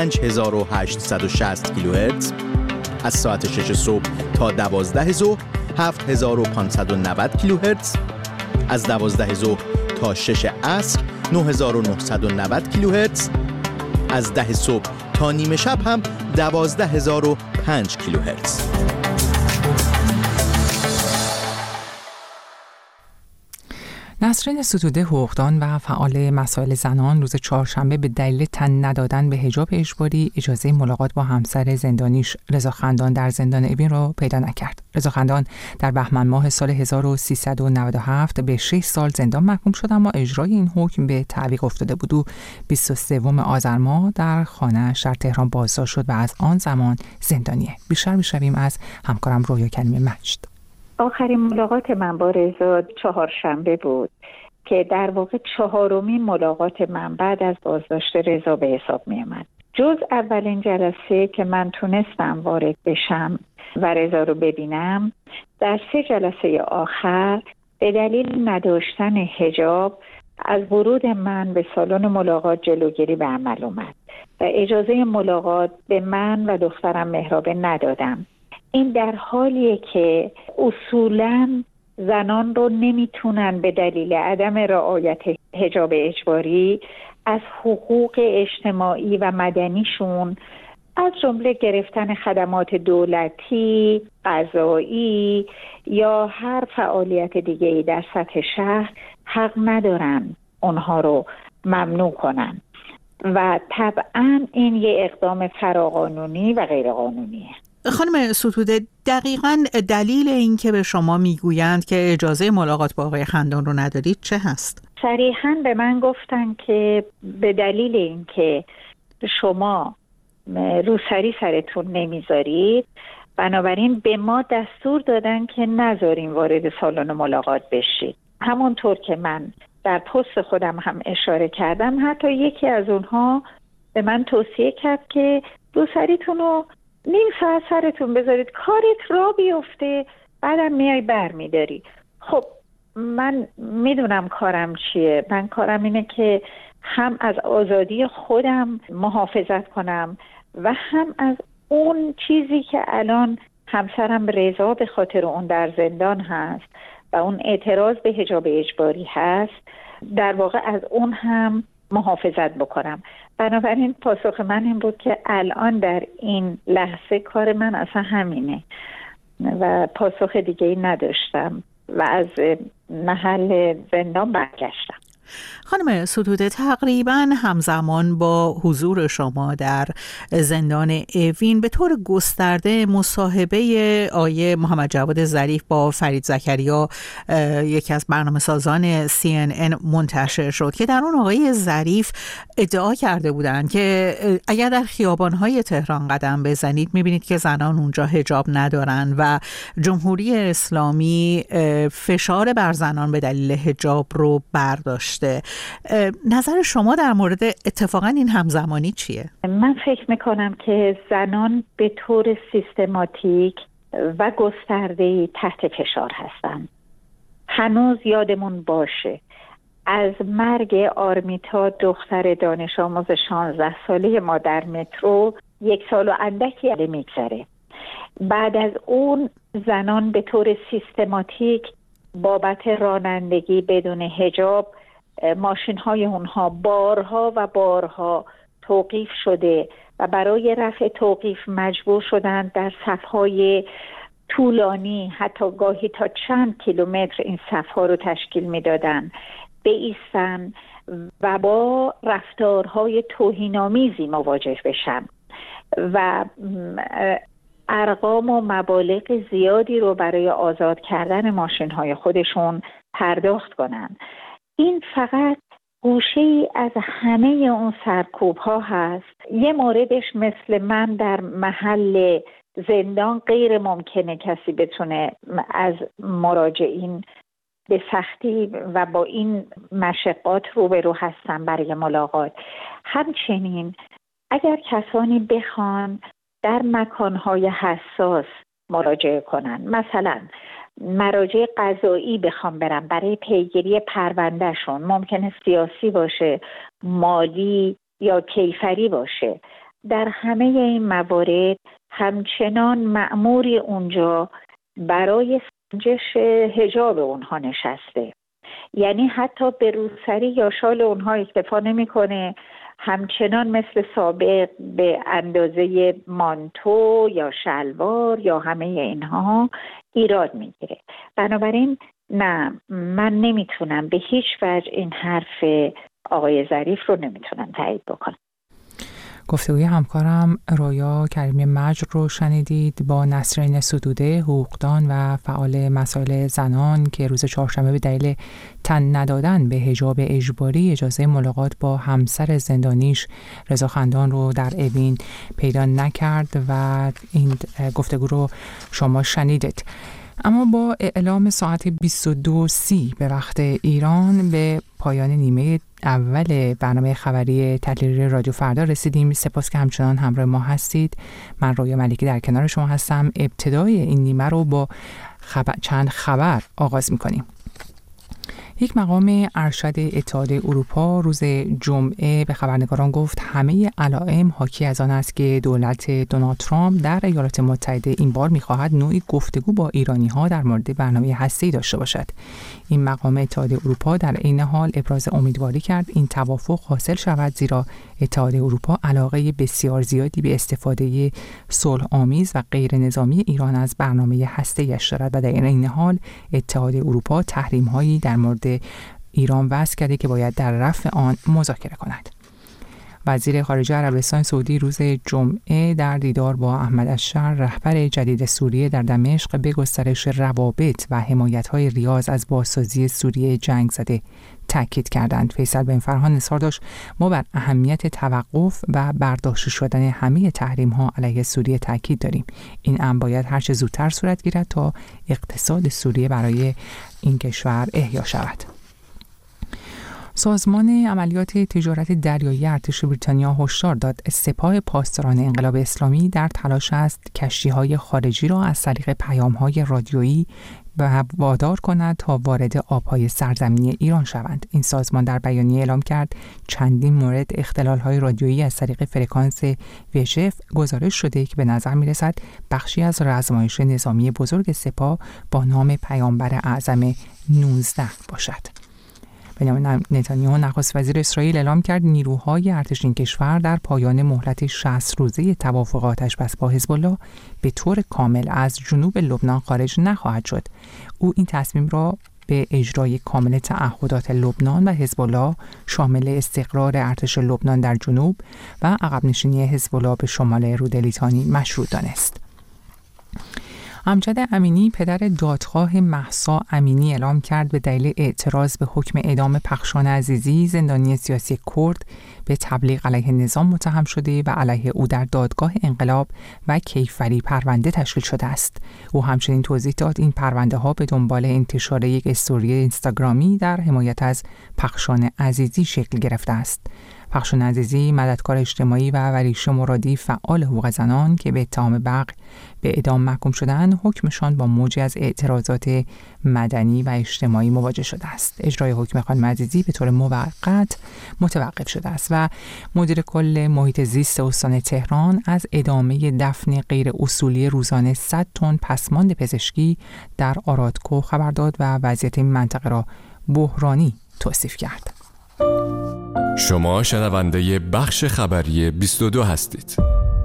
5860 کیلوهرتز از ساعت 6 صبح تا 12 ظهر 7590 کیلوهرتز، از 12 ظهر تا 6 عصر 9990 کیلوهرتز، از 10 صبح تا نیمه شب هم 12005 کیلوهرتز. نسرین ستوده، حقوقدان و فعال مسائل زنان، روز چهارشنبه به دلیل تن ندادن به حجاب اجباری اجازه ملاقات با همسر زندانیش رضا خندان در زندان اوین را پیدا نکرد. رضا خندان در بهمن ماه سال 1397 به 6 سال زندان محکوم شد، اما اجرای این حکم به تعویق افتاده بود. او 23 آذر ماه در خانه‌اش در تهران بازداشت شد و از آن زمان زندانیه. بیشتر می‌شویم از همکارم رویا کریمی مجد. آخرین ملاقات من با رضا چهارشنبه بود که در واقع 4مین ملاقات من بعد از بازداشت رضا به حساب می آمد. جز اولین جلسه که من تونستم وارد بشم و رضا رو ببینم، در 3 جلسه آخر به دلیل نداشتن حجاب از ورود من به سالن ملاقات جلوگیری به عمل اومد و اجازه ملاقات به من و دخترم مهرابه ندادم. این در حالیه که اصولاً زنان رو نمیتونن به دلیل عدم رعایت حجاب اجباری از حقوق اجتماعی و مدنیشون، از جمله گرفتن خدمات دولتی، قضایی یا هر فعالیت دیگه‌ای در سطح شهر، حق ندارن اونها رو ممنوع کنن و طبعاً این یه اقدام فراقانونی و غیرقانونیه. خانم ستوده، دقیقاً دلیل این که به شما میگویند که اجازه ملاقات با آقای خندان رو ندارید چه هست؟ صریحاً به من گفتن که به دلیل این که شما روسری سرتون نمیذارید، بنابراین به ما دستور دادن که نذاریم وارد سالن ملاقات بشید. همونطور که من در پست خودم هم اشاره کردم، حتی یکی از اونها به من توصیه کرد که روسریتون رو نیم ساعت سرتون بذارید، کارت را بیفته، بعدم میای بر میداری. خب من میدونم کارم چیه. من کارم اینه که هم از آزادی خودم محافظت کنم و هم از اون چیزی که الان همسرم رضا به خاطر اون در زندان هست و اون اعتراض به حجاب اجباری هست، در واقع از اون هم محافظت بکنم. بنابراین پاسخ من این بود که الان در این لحظه کار من اصلا همینه و پاسخ دیگه‌ای نداشتم و از محل زندان برگشتم. خانم ستوده، تقریباً همزمان با حضور شما در زندان اوین به طور گسترده مصاحبه آیه محمد جواد ظریف با فرید زکریا، یکی از برنامه‌سازان CNN، منتشر شد که در اون آقای ظریف ادعا کرده بودند که اگر در خیابان‌های تهران قدم بزنید می‌بینید که زنان اونجا حجاب ندارن و جمهوری اسلامی فشار بر زنان به دلیل حجاب رو برداشت. نظر شما در مورد اتفاقا این همزمانی چیه؟ من فکر میکنم که زنان به طور سیستماتیک و گسترده‌ای تحت فشار هستند. هنوز یادمون باشه از مرگ آرمیتا، دختر دانش آموز 16 ساله ما در مترو، 1 سال و اندکی میگذره. بعد از اون زنان به طور سیستماتیک بابت رانندگی بدون حجاب ماشین های اونها بارها و بارها توقیف شده و برای رفع توقیف مجبور شدند در صف‌های طولانی، حتی گاهی تا چند کیلومتر این صف‌ها رو تشکیل میدادن، بایستن و با رفتارهای توهین‌آمیزی مواجه بشن و ارقام و مبالغ زیادی رو برای آزاد کردن ماشین های خودشون پرداخت کنن. این فقط گوشه‌ای از همه اون سرکوب ها هست. یه موردش مثل من در محل زندان غیر ممکنه کسی بتونه از مراجعین به سختی و با این مشقات روبرو هستن برای ملاقات. همچنین اگر کسانی بخوان در مکانهای حساس مراجعه کنن، مثلا مراجع قضایی بخوام برم برای پیگیری پروندهشون، ممکنه سیاسی باشه، مالی یا کیفری باشه، در همه این موارد همچنان مأموری اونجا برای جش حجاب اونها نشسته، یعنی حتی به روسری یا شال اونها اکتفا نمی‌کنه، همچنان مثل سابق به اندازه مانتو یا شلوار یا همه اینها ایراد میگیره. بنابراین نه، من نمیتونم به هیچ وجه این حرف آقای ظریف رو نمیتونم تایید بکنم. گفتگوی همکارم رویا کریمی مجر رو شنیدید با نسرین ستوده، حقوقدان و فعال مسائل زنان که روز چهارشنبه به دلیل تن ندادن به حجاب اجباری اجازه ملاقات با همسر زندانیش رضا خندان رو در اوین پیدا نکرد و این گفتگو رو شما شنیدید. اما با اعلام ساعت 22:30 به وقت ایران به پایان نیمه اول برنامه خبری تحلیلی رادیو فردا رسیدیم. سپاس که همچنان همراه ما هستید. من رویا ملکی در کنار شما هستم. ابتدای این نیمه رو با چند خبر آغاز می‌کنیم. یک مقام ارشد اتحادیه اروپا روز جمعه به خبرنگاران گفت همه علائم حاکی از آن است که دولت دونالد ترامپ در ایالات متحده این بار می‌خواهد نوعی گفتگو با ایرانی‌ها در مورد برنامه هسته‌ای داشته باشد. این مقام اتحادیه اروپا در عین حال ابراز امیدواری کرد این توافق حاصل شود، زیرا اتحادیه اروپا علاقه بسیار زیادی به استفاده صلح‌آمیز و غیر نظامی ایران از برنامه هسته‌ایش دارد و در این حال اتحادیه اروپا تحریم‌هایی در مورد ایران وضع کرده که باید در رفع آن مذاکره کند. وزیر خارجه عربستان سعودی روز جمعه در دیدار با احمد الشر رهبر جدید سوریه در دمشق به گسترش روابط و حمایت‌های ریاض از بازسازی سوریه جنگ زده تاکید کردند. فیصل بن فرهان اصرار داشت ما بر اهمیت توقف و برداشته شدن همه تحریم‌ها علیه سوریه تاکید داریم. این امر باید هر چه زودتر صورت گیرد تا اقتصاد سوریه برای این کشور احیا شود. سازمان عملیات تجارت دریایی ارتش بریتانیا هشدار داد سپاه پاسداران انقلاب اسلامی در تلاش است کشتی‌های خارجی را از طریق پیام‌های رادیویی وادار کند تا وارد آب‌های سرزمینی ایران شوند. این سازمان در بیانیه اعلام کرد چندین مورد اختلال‌های رادیویی از طریق فرکانس VHF گزارش شده که به نظر می‌رسد بخشی از آزمایش نظامی بزرگ سپاه با نام پیامبر اعظم 19 باشد. بنیامین نتانیاهو نخست وزیر اسرائیل اعلام کرد نیروهای ارتش این کشور در پایان مهلت 60 روزه توافق آتش‌بس با حزب الله به طور کامل از جنوب لبنان خارج نخواهد شد. او این تصمیم را به اجرای کامل تعهدات لبنان و حزب الله شامل استقرار ارتش لبنان در جنوب و عقب نشینی حزب الله به شمال رودلیتانی مشروط دانست. امجد امینی پدر دادخواه مهسا امینی اعلام کرد به دلیل اعتراض به حکم اعدام پخشان عزیزی زندانی سیاسی کرد به تبلیغ علیه نظام متهم شده و علیه او در دادگاه انقلاب و کیفری پرونده تشکیل شده است. او همچنین توضیح داد این پرونده ها به دنبال انتشار یک استوری اینستاگرامی در حمایت از پخشان عزیزی شکل گرفته است. پخشان عزیزی مددکار اجتماعی و وریش مرادی فعال حقوق زنان که به اتهام بغل به اعدام محکوم شدند حکمشان با موجی از اعتراضات مدنی و اجتماعی مواجه شده است. اجرای حکم خانم عزیزی به طور موقت متوقف شده است و مدیر کل محیط زیست استان تهران از ادامه دفن غیر اصولی روزانه 100 تن پسماند پزشکی در آرادکو خبر داد و وضعیت این منطقه را بحرانی توصیف کرد. شما شنونده بخش خبری 22 هستید.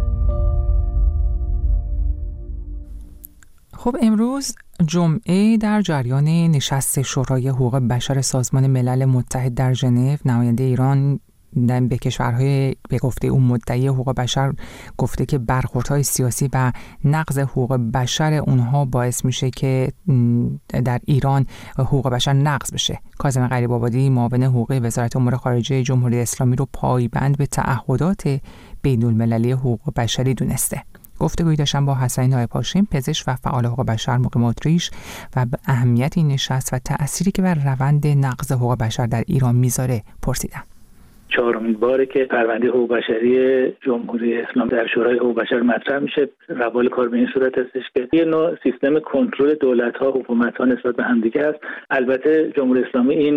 خب امروز جمعه در جریان نشست شورای حقوق بشر سازمان ملل متحد در ژنو نماینده ایران به کشورهای به گفته اون مدعی حقوق بشر گفته که برخوردهای سیاسی و نقض حقوق بشر اونها باعث میشه که در ایران حقوق بشر نقض بشه. کاظم غریب‌آبادی معاون حقوقی وزارت امور خارجه جمهوری اسلامی رو پایبند به تعهدات بین‌المللی حقوق بشری دونسته. گفتگویی داشتم با حسین نایب‌هاشم پزشک و فعال حقوق بشر مقیم اتریش و به اهمیت این نشست و تأثیری که بر روند نقض حقوق بشر در ایران میذاره پرسیدم. چهارمین باره که پرونده حقوق بشری جمهوری اسلامی در شورای حقوق بشر مطرح میشه. روال کار به این صورت هستش که یه نوع سیستم کنترل دولت‌ها، حکومت‌ها نسبت به همدیگه است. البته جمهوری اسلامی این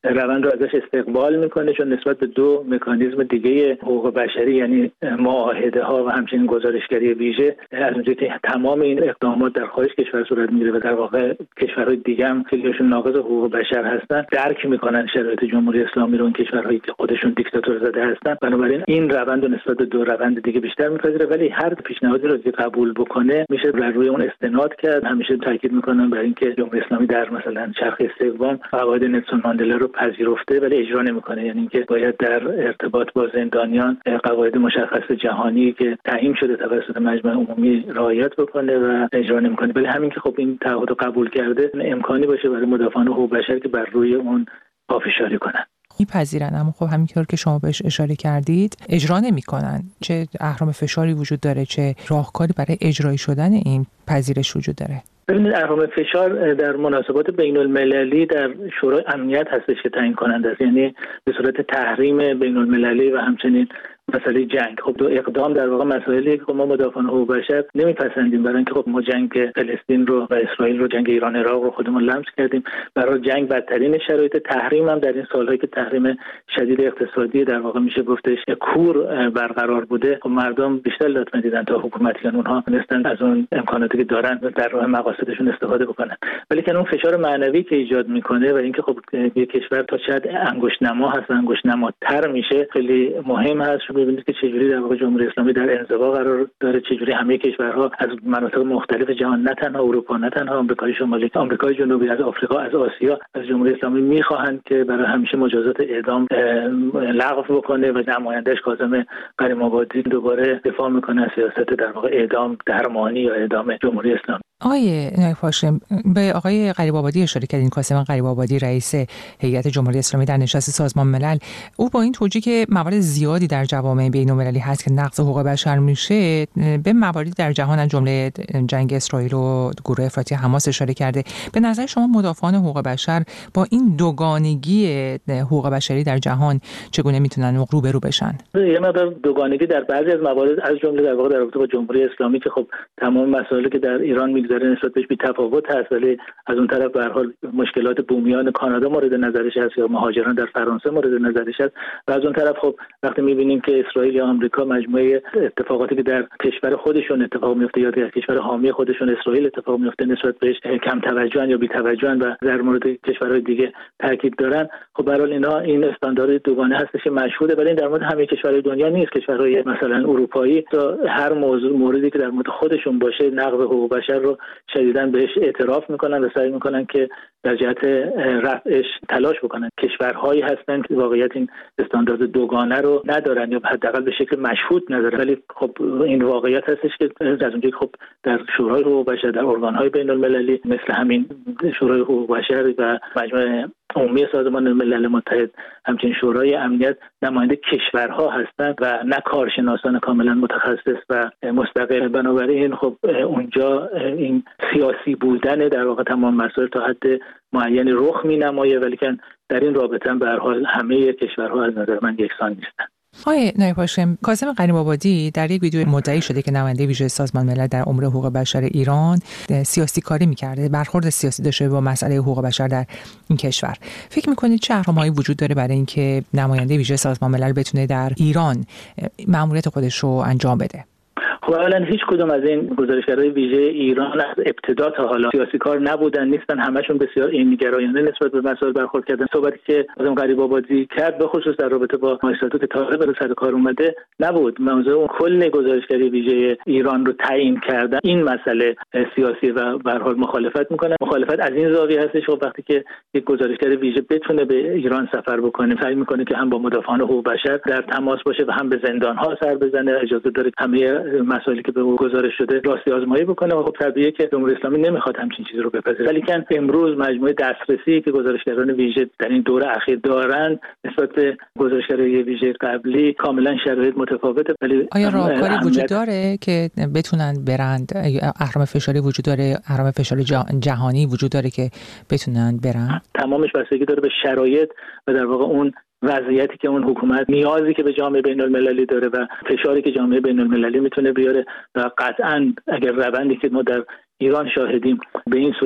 روند رو ازش استقبال میکنه، چون نسبت به دو مکانیزم دیگه حقوق بشری یعنی معاهده ها و همچنین گزارشگری ویژه، از اونجایی که تمام این اقدامات در خارج کشور صورت میگیره و در واقع کشورهای دیگه هم خیلیشون ناقض حقوق بشر هستن، درک میکنن شرایط جمهوری اسلامی رو اون کشورهایی که خودشون دیکتاتور زده هستن. بنابراین این روند رو نسبت به دو روند دیگه بیشتر میپذیره، ولی هر پیشنهادی رو که قبول بکنه میشه بر روی اون استناد کرد. همیشه تاکید میکنن بر اینکه جمهوری اسلامی در مثلا چرخه سوم قواعد نلسون ماندلا رو پذیرفته ولی اجرا نمیکنه، یعنی اینکه باید در ارتباط با زندانیان قواعد مشخص جهانی که تعیین شده توسط مجمع عمومی رعایت بکنه و اجرا نمیکنه. ولی همین که خب این تعهد رو قبول کرده، امکانی باشه برای مدافعان حقوق بشر که بر روی اون پافشاری کنن. میپذیرن، اما خب همینطور که شما بهش اشاره کردید اجرا نمیکنن. چه اهرم فشاری وجود داره، چه راهکاری برای اجرایی شدن این پذیرش وجود داره؟ ببینید، اهرم فشار در مناسبات بین المللی در شورای امنیت هستش که تعیین کننده است، یعنی به صورت تحریم بین المللی و همچنین مسئله جنگ. خب دو اقدام در واقع مسائلی که ما مدافعان حقوق بشر نمیپسندیم، برای اینکه خب ما جنگ فلسطین رو و اسرائیل رو، جنگ ایران عراق رو خودمون لمس کردیم. برای جنگ بدترین شرایط، تحریم هم در این سالهایی که تحریم شدید اقتصادی در واقع میشه گفتش کور برقرار بوده، خب مردم بیشتر لطف میدیدن تا حکومتیان اونها تونستن از اون امکاناتی که دارن در راه مقاصدشون استفاده بکنن. ولی که اون فشار معنوی که ایجاد میکنه و اینکه خب یک کشور تا چقدر انگشت نما هست و انگشت نماتر میشه خیلی مهم هست. ببینید که چجوری در واقع جمهوری اسلامی در انزوا قرار داره، چجوری همه کشورها از مناطق مختلف جهان، نه تنها اروپا، نه تنها آمریکای شمالی، آمریکای جنوبی، از آفریقا، از آسیا، از جمهوری اسلامی میخواهند که برای همیشه مجازات اعدام لغو بکنه و نماینده‌اش کاظم غنیم آبادی دوباره دفاع میکنه از سیاست در واقع اعدام درمانی یا اعدام جمهوری اسلامی. آقای نایب هاشم، به آقای غریب آبادی اشاره کردین، کاظم غریب آبادی رئیس هیئت جمهوری اسلامی در نشست سازمان ملل، او با این توجیه که موارد زیادی در جوامع بین‌المللی هست که نقض حقوق بشر میشه، به مواردی در جهان از جمله جنگ اسرائیل و گروه افراطی حماس اشاره کرده. به نظر شما مدافعان حقوق بشر با این دوگانگی حقوق بشری در جهان چگونه میتونن روبرو بشن؟ یه مقدار دوگانگی در بعضی از موارد از جمله در واقع در رابطه با جمهوری اسلامی که خب تمام مسائلی که در ایران میگذره نسبت بهش بی‌تفاوت هست، ولی از اون طرف به هر حال مشکلات بومیان کانادا مورد نظرش هست یا مهاجران در فرانسه مورد نظرش هست. و از اون طرف خب وقتی می‌بینیم که اسرائیل یا آمریکا مجموعه اتفاقاتی که در کشور خودشون اتفاق میفته یا در کشور حامی خودشون اسرائیل اتفاق میفته نسبت بهش کم توجهن یا بی توجهن و در مورد کشورهای دیگه تاکید دارن، خب به هر حال اینا این استاندارد دوگانه هستش که مشهوده، ولی این در مورد همه کشورهای دنیا نیست. کشورهای مثلا اروپایی تا هر موردی که در مورد خودشون باشه نقض حقوق بشر رو شدیداً بهش اعتراف میکنن و سعی میکنن که در جهت رفعش تلاش بکنن. کشورهایی هستن که واقعیت این استاندارد دوگانه رو ندارن یا حداقل به شکل مشهود ندارن، ولی خب این واقعیت هستش که از اونجایی که خب در شورای حقوق بشر، در ارگان‌های بین‌المللی مثل همین شورای حقوق بشر و مجمع عمومی سازمان ملل متحد، همچنین شورای امنیت، نماینده کشورها هستند و نه کارشناسان کاملا متخصص و مستقل. بنابراین خب اونجا این سیاسی بودن در واقع تمام مسائل تا حد معینی رخ می‌نماید، ولی که در این رابطه به هر حال همه کشورها از نظر من یکسان نیستند. آقای نایب هاشم، کاظم غنیم آبادی در یک ویدیو مدعی شده که نماینده ویژه سازمان ملل در امور حقوق بشر ایران سیاسی کاری می‌کرده، برخورد سیاسی داشته با مسئله حقوق بشر در این کشور. فکر می‌کنید چه اهرم‌هایی وجود داره برای اینکه نماینده ویژه سازمان ملل بتونه در ایران مأموریت خودش رو انجام بده؟ خب اولا هیچ کدوم از این گزارشگرای ویژه ایران از ابتدا تا حالا سیاسی کار نبودن، نیستن، همشون بسیار این‌گرایانه نسبت به مسائل برخورد کردن. صحبتی که کاظم غریب آبادی کرد به خصوص در رابطه با ماجستو که تازه به سر کار اومده نبود. موضوع اون کل گزارشگری ویژه ایران رو تعیین کردن این مسئله سیاسی و به هر حال مخالفت میکنه. مخالفت از این زاویه هستش که وقتی که یک گزارشگر ویژه بتونه به ایران سفر بکنه، سعی میکنه که هم با مدافعان حقوق بشر در تماس باشه و هم به زندان‌ها سر بزنه، اجازه داره همه مسائلی که به او گزارش شده راستی آزمایی بکنه و خب طبیعیه که جمهوری اسلامی نمیخواد همچین چیزی رو بپذیره. ولی که امروز مجموعه دسترسی که گزارشگران ویژه در این دوره اخیر دارند نسبت به گزارشگرای ویژه قبلی کاملا شرایط متفاوته. ولی آیا راهکاری وجود داره که بتونن برند؟ اهرم فشاری وجود داره، اهرم فشار جهانی وجود داره که بتونن برند؟ تمامش بستگی داره به شرایط و در واقع اون وضعیتی که اون حکومت نیازی که به جامعه بین‌المللی داره و فشاری که جامعه بین‌المللی میتونه بیاره. و قطعاً اگر روندی که ما در ایران شاهدیم به این صورت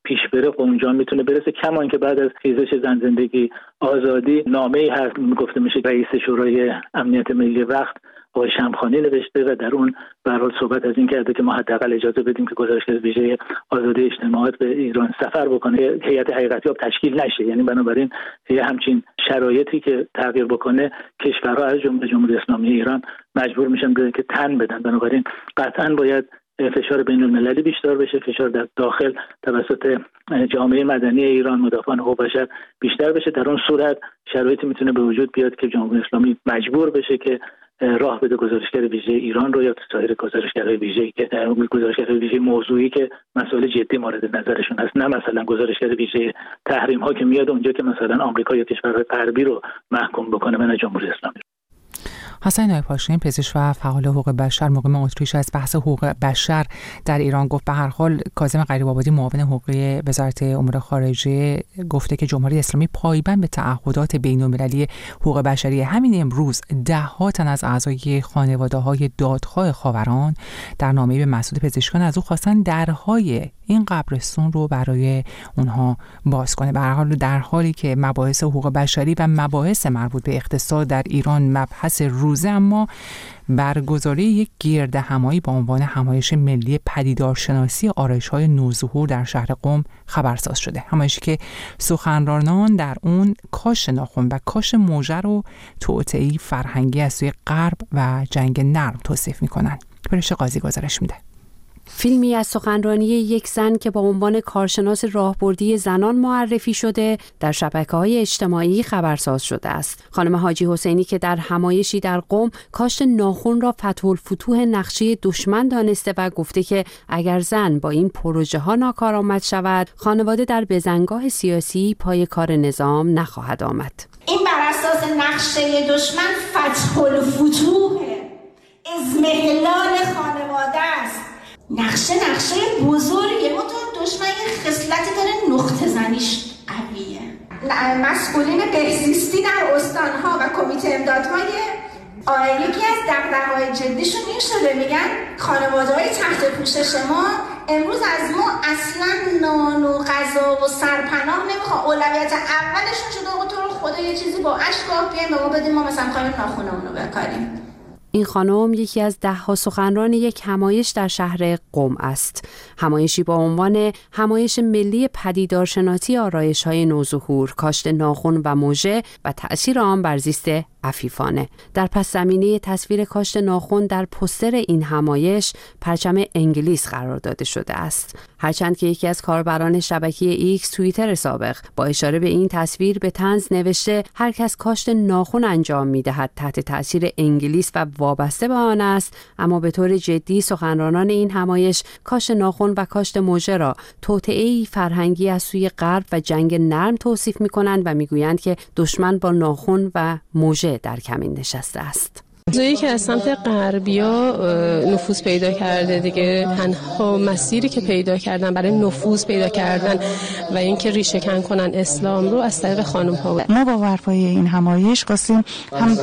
پیش بره اونجا میتونه برسه. کما اینکه بعد از خیزش زن زندگی آزادی نامه‌ای هست گفته میشه رئیس شورای امنیت ملی وقت آقای شمخانی نوشته و در اون به هر حال صحبت از این کرده که ما حداقل اجازه بدیم که گزارشگر ویژه آزادی اجتماعات به ایران سفر بکنه، هیئت حقیقتیاب تشکیل نشه. یعنی بنابراین همچین شرایطی که تغییر بکنه کشورها از جمله جمهوری اسلامی ایران مجبور میشن که تن بدن. بنابراین قطعا باید فشار بین المللی بیشتر بشه، فشار در داخل توسط جامعه مدنی ایران، مدافعان حقوق بشر بیشتر بشه. در اون صورت شرایطی میتونه به وجود بیاد که جمهوری اسلامی مجبور بشه که راه بده گزارشگر ویژه ایران رو یا سایر گزارشگرای ویژه‌ای که گزارشگرای ویژه موضوعی که مسائل جدی مورد نظرشون هست، نه مثلا گزارشگر ویژه تحریم ها که میاد اونجا که مثلا آمریکا یا کشورهای غربی رو محکوم بکنه و نه جمهوری اسلامی. حسین نایپاشین، پزشک و فعال حقوق بشر، مقیم اتریش، از بحث حقوق بشر در ایران گفت به هر حال کاظم غریب‌آبادی معاون حقوقی وزارت امور خارجه گفته که جمهوری اسلامی پایبند به تعهدات بین‌المللی حقوق بشری. همین امروز ده‌ها تن از اعضای خانواده‌های دادخواه خاوران در نامه‌ای به مسئول پزشکان از او خواستن درهای این قبرستون رو برای اونها باز کنه. به هر حال در حالی که مباحث حقوق بشری و مباحث مربوط به اقتصاد در ایران مبحث روزه، اما برگزاری یک گرد همایی با عنوان همایش ملی پدیدارشناسی آرایش‌های نوظهور در شهر قم خبرساز شده. همایشی که سخنرانان در اون کاشت ناخن و کاشت موژه رو توطئه‌ای فرهنگی از سوی غرب و جنگ نرم توصیف می‌کنن. پرش قاضی گزارش میده. فیلمی از سخنرانی یک زن که با عنوان کارشناس راهبردی زنان معرفی شده در شبکه‌های اجتماعی خبرساز شده است. خانم حاجی حسینی که در همایشی در قم کاشت ناخن را فتح الفتوح نقشه دشمن دانسته و گفته که اگر زن با این پروژه ها ناکارآمد شود، خانواده در بزنگاه سیاسی پای کار نظام نخواهد آمد. این بر اساس نقشه دشمن فتح الفتوح اضمحلال خانواده است. نقشه بزرگه، تو دشمن یه خصلتی داره، نقطه زنیش قویه. مسئولین بهزیستی در استانها و کمیته امدادهای یکی از دغدغه‌های جدیشون این شده، میگن خانواده‌های تحت پوشش ما امروز از ما اصلا نان و غذا و سرپناه نمیخواد، اولویت اولشون شده آقا تو رو خدا یه چیزی با اشک آب بیایم به ما بدیم، ما مثلا می‌خوایم ناخنمون رو بکاریم. این خانم یکی از 10 سخنران یک همایش در شهر قم است. همایشی با عنوان همایش ملی پدیدارشناسی آرایش‌های نوظهور، کاشت ناخن و موژه و تأثیر آن بر زیست عفیفانه. در پس زمینه تصویر کاشت ناخن در پوستر این همایش پرچم انگلیس قرار داده شده است. هرچند که یکی از کاربران شبکه ایکس توییتر سابق با اشاره به این تصویر به طنز نوشته هر کس کاشت ناخن انجام می‌دهد تحت تأثیر انگلیس و وابسته به آن است، اما به طور جدی سخنرانان این همایش کاشت ناخن و کاشت موژه را توطئه‌ای فرهنگی از سوی غرب و جنگ نرم توصیف می‌کنند و می‌گویند که دشمن با ناخن و موژه در کمین نشسته است. موضوعی که از سمت غربیا نفوذ پیدا کرده دیگه، تنها مسیری که پیدا کردن برای نفوذ پیدا کردن و اینکه ریشه کن کنن اسلام رو از طریق خانم ها. ما با برپای این همایش خواستیم هم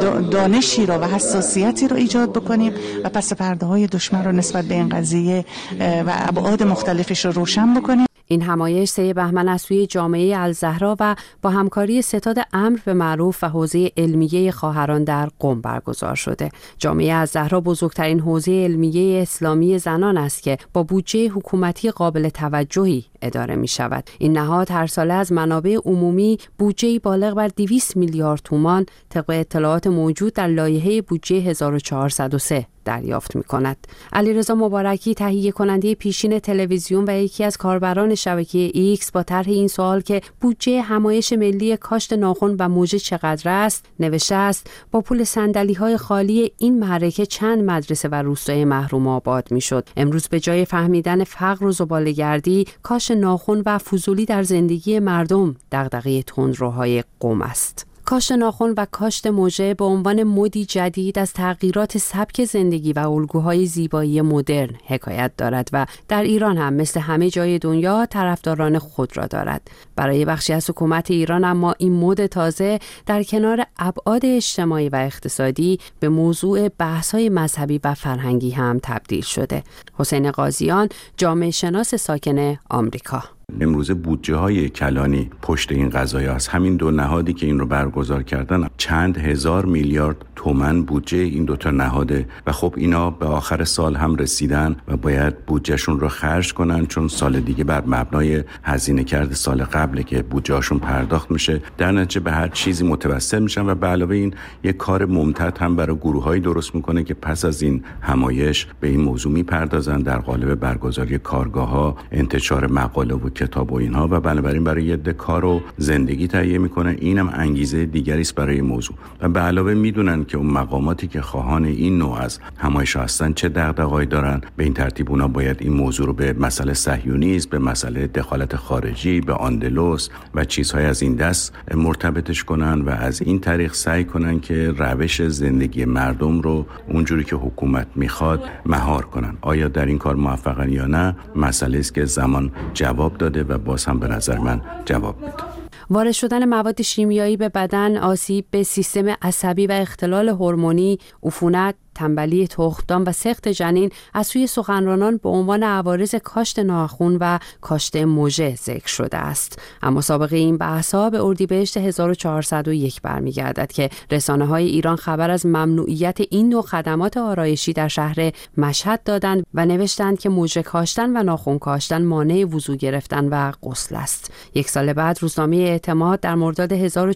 دانشی رو و حساسیتی رو ایجاد بکنیم و پس پرده های دشمن رو نسبت به این قضیه و ابعاد مختلفش رو روشن بکنیم. این همایش 3 بهمن از سوی جامعه الزهرا و با همکاری ستاد امر به معروف و حوزه علمیه خواهران در قم برگزار شده. جامعه الزهرا بزرگترین حوزه علمیه اسلامی زنان است که با بودجه حکومتی قابل توجهی اداره می شود. این نهاد هر ساله از منابع عمومی بودجه‌ای بالغ بر 200 میلیارد تومان طبق اطلاعات موجود در لایحه بودجه 1403 دریافت می کند. علیرضا مبارکی، تهیه کننده پیشین تلویزیون و یکی از کاربران شبکه ایکس، با طرح این سوال که بودجه همایش ملی کاشت ناخن و موژه چقدر است، نوشته است با پول صندلی‌های خالی این معرکه چند مدرسه و روستای محروم آباد میشد. امروز به جای فهمیدن فقر و زباله‌گردی، کاشت ناخن و فضولی در زندگی مردم دغدغه تندروهای قم است. کاشت ناخن و کاشت موژه به عنوان مدی جدید از تغییرات سبک زندگی و الگوهای زیبایی مدرن حکایت دارد و در ایران هم مثل همه جای دنیا طرفداران خود را دارد. برای بخشی از حکومت ایران اما این مد تازه در کنار ابعاد اجتماعی و اقتصادی به موضوع بحث‌های مذهبی و فرهنگی هم تبدیل شده. حسین قاضیان، جامعه شناس ساکن آمریکا. امروزه بودجه‌های کلانی پشت این قضایا هست. همین دو نهادی که این رو برگزار کردن چند هزار میلیارد تومان بودجه این دو تا نهاده و خب اینا به آخر سال هم رسیدن و باید بودجهشون رو خرج کنن، چون سال دیگه بر مبنای هزینه کرده سال قبل که بودجهشون پرداخت میشه، در نتیجه به هر چیزی متوسل میشن و به علاوه این یک کار ممتد هم برای گروه‌های درست میکنه که پس از این همایش به این موضوع میپردازن در قالب برگزاری کارگاه‌ها، انتشار مقاله و کتاب و اینها، و بنابراین برای یه عده کار و زندگی تهیه میکنه. اینم انگیزه دیگری است برای موضوع و به علاوه میدونن که اون مقاماتی که خواهان این نوع از همایش هستن چه دغدغه‌ای دارن. به این ترتیب اونا باید این موضوع رو به مسئله صهیونیسم، به مسئله دخالت خارجی، به آندلس و چیزهای از این دست مرتبطش کنن و از این طریق سعی کنن که روش زندگی مردم رو اونجوری که حکومت میخواد مهار کنن. آیا در این کار موفقن یا نه مسئله است که زمان جواب داده و باز هم به نظر من جواب میده. وارد شدن مواد شیمیایی به بدن، آسیب به سیستم عصبی و اختلال هورمونی، عفونت، تنبلی تخمدان و سقط جنین از سوی سخنرانان به عنوان عوارض کاشت ناخن و کاشت مژه ذکر شده است. اما سابقه این بحث‌ها به اردیبهشت 1401 برمیگردد که رسانه‌های ایران خبر از ممنوعیت این نوع خدمات آرایشی در شهر مشهد دادند و نوشتند که مژه کاشتن و ناخن کاشتن مانع وضو گرفتن و غسل است. یک سال بعد روزنامه اعتماد در مرداد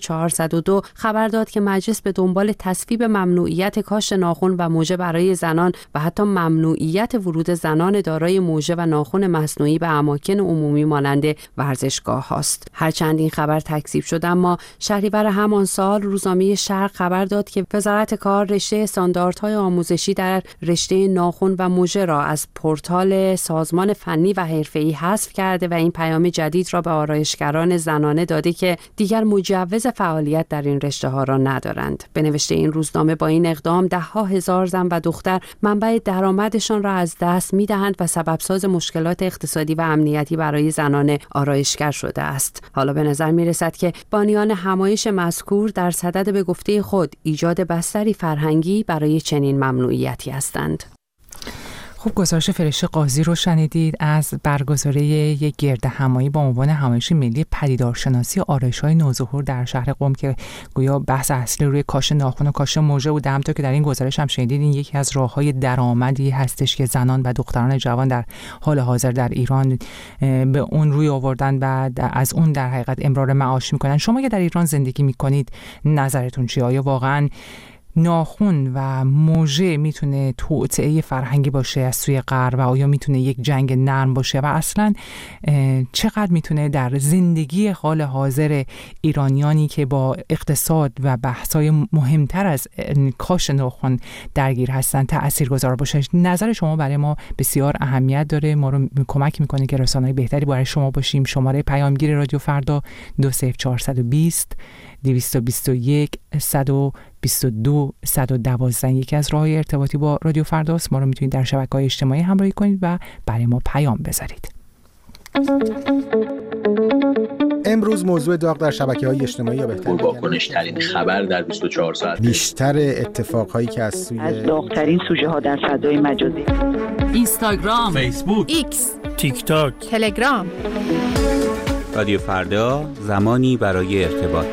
1402 خبر داد که مجلس به دنبال تصویب ممنوعیت کاشت ناخن و مژه برای زنان و حتی ممنوعیت ورود زنان دارای مژه و ناخن مصنوعی به اماکن عمومی مانند ورزشگاه هاست. هرچند این خبر تکذیب شد، اما شهریور همان سال روزنامه شرق خبر داد که وزارت کار رشته استانداردهای آموزشی در رشته ناخن و مژه را از پورتال سازمان فنی و حرفه‌ای حذف کرده و این پیام جدید را به آرایشگران زنانه داده که دیگر مجوز فعالیت در این رشته ها را ندارند. به نوشته این روزنامه با این اقدام ده‌ها هزار زن و دختر منبع درآمدشان را از دست می‌دهند و سببساز مشکلات اقتصادی و امنیتی برای زنان آرایشگر شده است. حالا به نظر می‌رسد که بانیان همایش مذکور در صدد به گفته خود ایجاد بستری فرهنگی برای چنین ممنوعیتی هستند. خب گزارش فرشته قاضی رو شنیدید از برگزاری یک گرد همایی با عنوان همایش ملی پدیدارشناسی آرایش‌های نوظهور در شهر قم که گویا بحث اصلی روی کاشت ناخن و کاشت مژه بود. همونطور که در این گزارش هم شنیدید این یکی از راه‌های درآمدی هستش که زنان و دختران جوان در حال حاضر در ایران به اون روی آوردن و از اون در حقیقت امرار معاش می‌کنن. شما که در ایران زندگی می‌کنید نظرتون چیه؟ آیا واقعاً ناخن و مژه میتونه توطئه فرهنگی باشه از سوی غرب و آیا میتونه یک جنگ نرم باشه و اصلا چقدر میتونه در زندگی حال حاضر ایرانیانی که با اقتصاد و بحث‌های مهمتر از کاشت ناخن درگیر هستن تاثیرگذار باشه؟ نظر شما برای ما بسیار اهمیت داره، ما رو کمک میکنه که رسانه‌های بهتری برای شما باشیم. شماره پیامگیر رادیو فردا 20420 221 122 112 یکی از راه‌های ارتباطی با رادیو فرداست. ما رو میتونید در شبکه‌های اجتماعی همراهی کنید و برای ما پیام بذارید. امروز موضوع داغ در شبکه‌های اجتماعی یا بهتر پرواکنش‌ترین خبر در 24 ساعت، بیشتر اتفاقهایی که از داغ‌ترین سوژه‌ها در فضای مجازی، اینستاگرام، فیسبوک، ایکس، تیک تاک، تلگرام. رادیو فردا، زمانی برای ارتباط.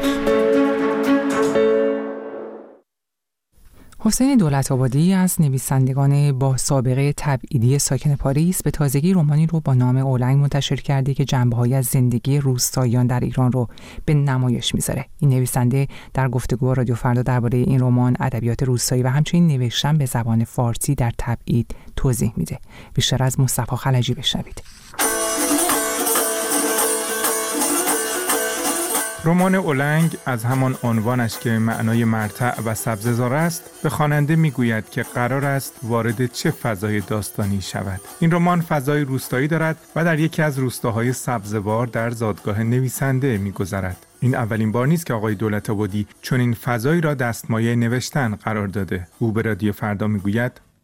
حسین دولت‌آبادی از نویسندگان با سابقه تبعیدی ساکن پاریس به تازگی رمانی رو با نام اولنگ منتشر کرده که جنبه‌هایی از زندگی روستاییان در ایران رو به نمایش میذاره. این نویسنده در گفتگو رادیو فردا درباره این رمان، ادبیات روستایی و همچنین نوشتن به زبان فارسی در تبعید توضیح میده. بیشتر از مصطفی خلجی بشنوید. رمان اولنگ از همان عنوانش که معنای مرتع و سبززار است به خواننده میگوید که قرار است وارد چه فضای داستانی شود. این رمان فضای روستایی دارد و در یکی از روستاهای سبزوار در زادگاه نویسنده میگذرد. این اولین بار نیست که آقای دولت‌آبادی چنین فضایی را دستمایه نوشتن قرار داده. او به رادیو فردا میگوید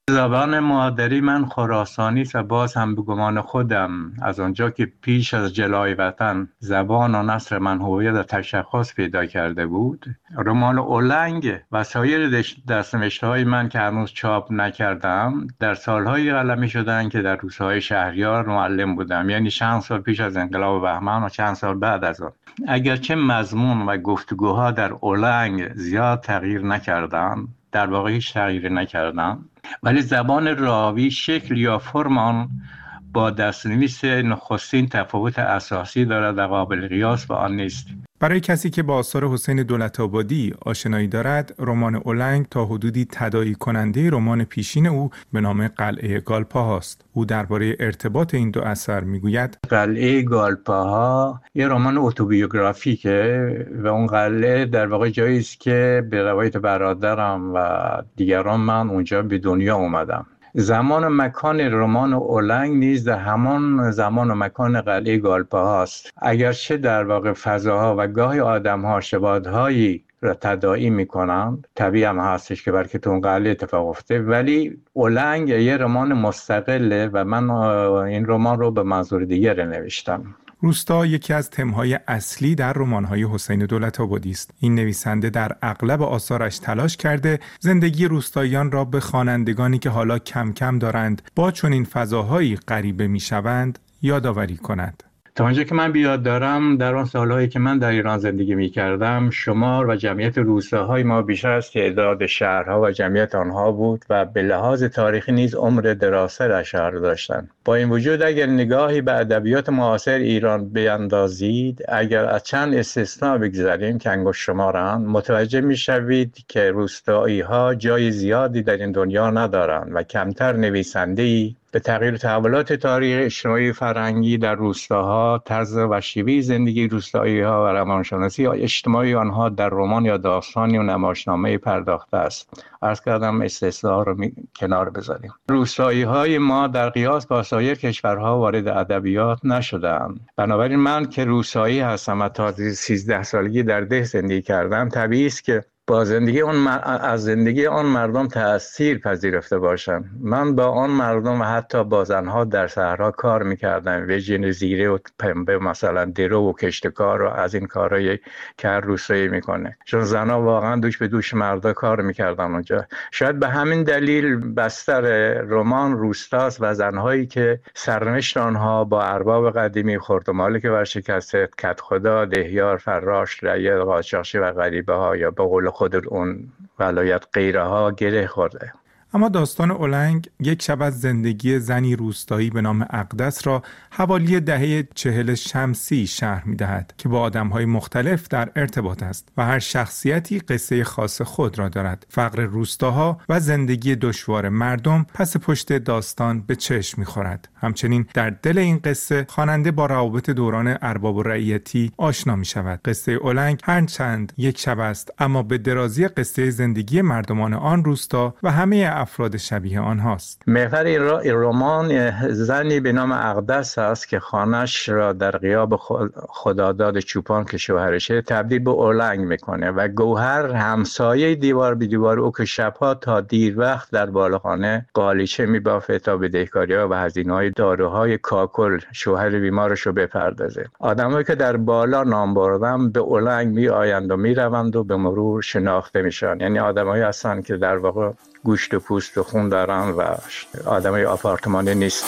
زبان مادری من خراسانی است و باز هم به گمان خودم از آنجا که پیش از جلای وطن زبان و نثر من هویت و تشخص پیدا کرده بود، رمان اولنگ و سایر دست‌نوشته‌های من که هنوز چاپ نکردم در سالهای قلمی شدن که در روزهای شهریار معلم بودم، یعنی چند سال پیش از انقلاب بهمن و چند سال بعد از آن. اگرچه مضمون و گفتگوها در اولنگ زیاد تغییر نکردن، در واقع هیچ تغییری نکردن، ولی زبان راوی، شکل یا فرم آن با دست‌نویس نخستین تفاوت اساسی دارد و قابل قیاس با آن نیست. برای کسی که با آثار حسین دولت‌آبادی آشنایی دارد، رمان اولنگ تا حدودی تداعی کننده رمان پیشین او به نام قلعه گالپاها است. او درباره ارتباط این دو اثر میگوید: قلعه گالپاها یه رمان اتوبیوگرافیکه و اون قلعه در واقع جایی است که به روایت برادرم و دیگران من اونجا به دنیا اومدم. زمان و مکان رمان اولنگ نیز در همان زمان و مکان قلعه گالپاها است. اگرچه در واقع فضاها و گاهی آدم‌ها شباهت‌هایی را تداعی می‌کنند، طبیعی هم هستش که برای اون قلعه اتفاق افتاده، ولی اولنگ یه رمان مستقله و من این رمان رو به منظور دیگر نوشتم. روستا یکی از تم‌های اصلی در رمان‌های حسین دولت‌آبادی است. این نویسنده در اغلب آثارش تلاش کرده زندگی روستاییان را به خوانندگانی که حالا کم کم دارند با چنین فضاهایی غریبه می‌شوند یادآوری کند. تا اونجا که من بیاد دارم، در آن سالهایی که من در ایران زندگی می‌کردم، شمار و جمعیت روستاهای ما بیشتر از تعداد شهرها و جمعیت آنها بود و به لحاظ تاریخی نیز عمر دراز در شهر داشتند. با این وجود اگر نگاهی به ادبیات معاصر ایران بیندازید، اگر از چند استثناء بگذاریم که انگشت شمارند، متوجه می‌شوید که روستایی‌ها جای زیادی در این دنیا ندارند و کمتر نویسنده‌ای به تغییر تحولات تاریخ اجتماعی فرهنگی در روستاها، طرز و شیوه زندگی روستایی‌ها و روانشناسی اجتماعی آنها در رمان یا داستانی و نمایشنامه پرداخته است. عرض کردم استثناء رو کنار بذاریم. روستایی‌های ما در قیاس با سایر کشورها وارد ادبیات نشدند. بنابراین من که روستایی هستم و تا 13 سالگی در ده زندگی کردم، طبیعی است که با زندگی از زندگی آن مردم تأثیر پذیرفته باشم. من با آن مردم و حتی با زنها در صحرا کار میکردم، ویژن زیره و پنبه مثلا درو و کشتکار و از این کارهایی که هر روستایی میکنه، چون زنها واقعا دوش به دوش مردا کار میکردن اونجا. شاید به همین دلیل بستر رمان روستاست و زنهایی که سرنوشت آنها با ارباب قدیمی، خرد و مالک ورشکسته، کدخدا، دهیار، فراش، رعیت، قاچاقچی و غریبه ها یا به قول خود اون ولایت غیره ها گره خورده. اما داستان اولنگ یک شب از زندگی زنی روستایی به نام اقدس را حوالی دهه 40 شمسی شرح می‌دهد که با آدم‌های مختلف در ارتباط است و هر شخصیتی قصه خاص خود را دارد. فقر روستاها و زندگی دشوار مردم پس پشت داستان به چشم می‌خورد. همچنین در دل این قصه خواننده با روابط دوران ارباب و رعیتی آشنا می‌شود. قصه اولنگ هرچند یک شب است، اما به درازی قصه زندگی مردمان آن روستا و همه افراد شبیه آنهاست. محور این رمان زنی به نام اقدس است که خانش را در غیاب خداداد چوپان که شوهرشه تبدیل به اولنگ میکنه و گوهر همسایه دیوار به دیوار او که شبها تا دیر وقت در بالاخانه قالیچه میبافه تا بدهکاری‌ها و هزینه‌های داروهای کاکل شوهر بیمارش رو بپردازه. آدمایی که در بالا نام بردم به اولنگ میآیند و میروند و به مرور شناخته میشن، یعنی آدمایی هستن که در واقع گوشت و پوست و خون دارن و آدمای آپارتمانی نیستن.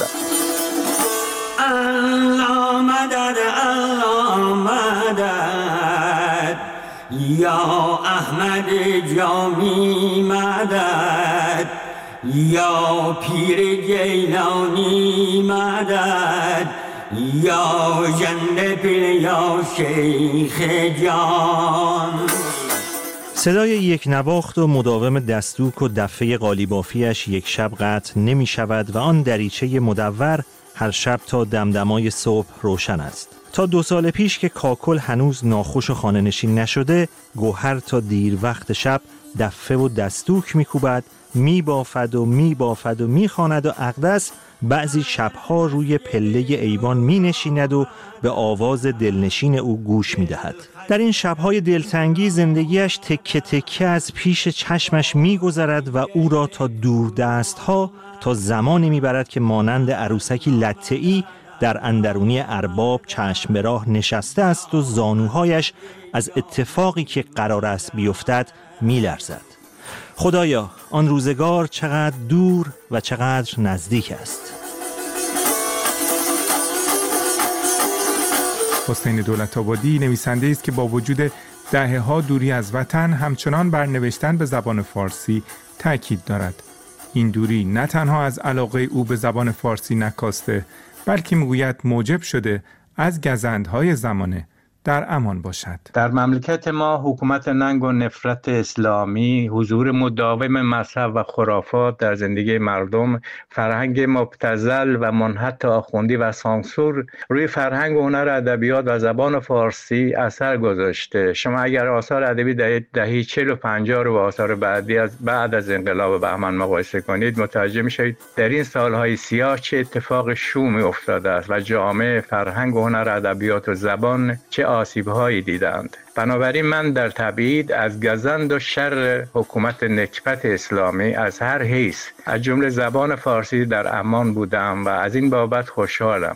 الله مدد، الله مدد، یا احمد جامی مدد، یا پیر جیلانی مدد، یا جند پیر یا شیخ جان. صدای یک نواخت و مداوم دستوک و دفه قالیبافیش یک شب قطع نمی شود و آن دریچه مدور هر شب تا دمدمای صبح روشن است. تا 2 سال پیش که کاکل هنوز ناخوش و خانه نشین نشده، گوهر تا دیر وقت شب دفه و دستوک می کوبد، می بافد و می بافد و می خواند و اقدس بعضی شبها روی پله ایوان می نشیند و به آواز دلنشین او گوش می دهد. در این شبهای دلتنگی زندگیش تکه تکه از پیش چشمش می گذرد و او را تا دور دستها تا زمانی می برد که مانند عروسکی لطه‌ای در اندرونی ارباب چشم به راه نشسته است و زانوهایش از اتفاقی که قرار است بیفتد می لرزد. خدایا آن روزگار چقدر دور و چقدر نزدیک است. حسین دولت‌آبادی نویسنده است که با وجود دهه‌ها دوری از وطن همچنان بر نوشتن به زبان فارسی تاکید دارد. این دوری نه تنها از علاقه او به زبان فارسی نکاسته، بلکه میگوید موجب شده از گزندهای زمانه در امان باشد. در مملکت ما حکومت ننگ و نفرت اسلامی، حضور مداوم مذهب و خرافات در زندگی مردم، فرهنگ مبتذل و منحط آخوندی و سانسور روی فرهنگ و هنر ادبیات و زبان فارسی اثر گذاشته. شما اگر آثار ادبی دهه 40 و 50 رو با آثار بعد از انقلاب بهمن مقایسه کنید، متوجه میشید در این سالهای سیاه چه اتفاق شومی افتاده است و جامعه فرهنگ و هنر ادبیات و زبان چه آسیب‌هایی دیدند. بنابراین من در تبعید از گزند و شر حکومت نکبت اسلامی از هر حیث از جمله زبان فارسی در امان بودم و از این بابت خوشحالم.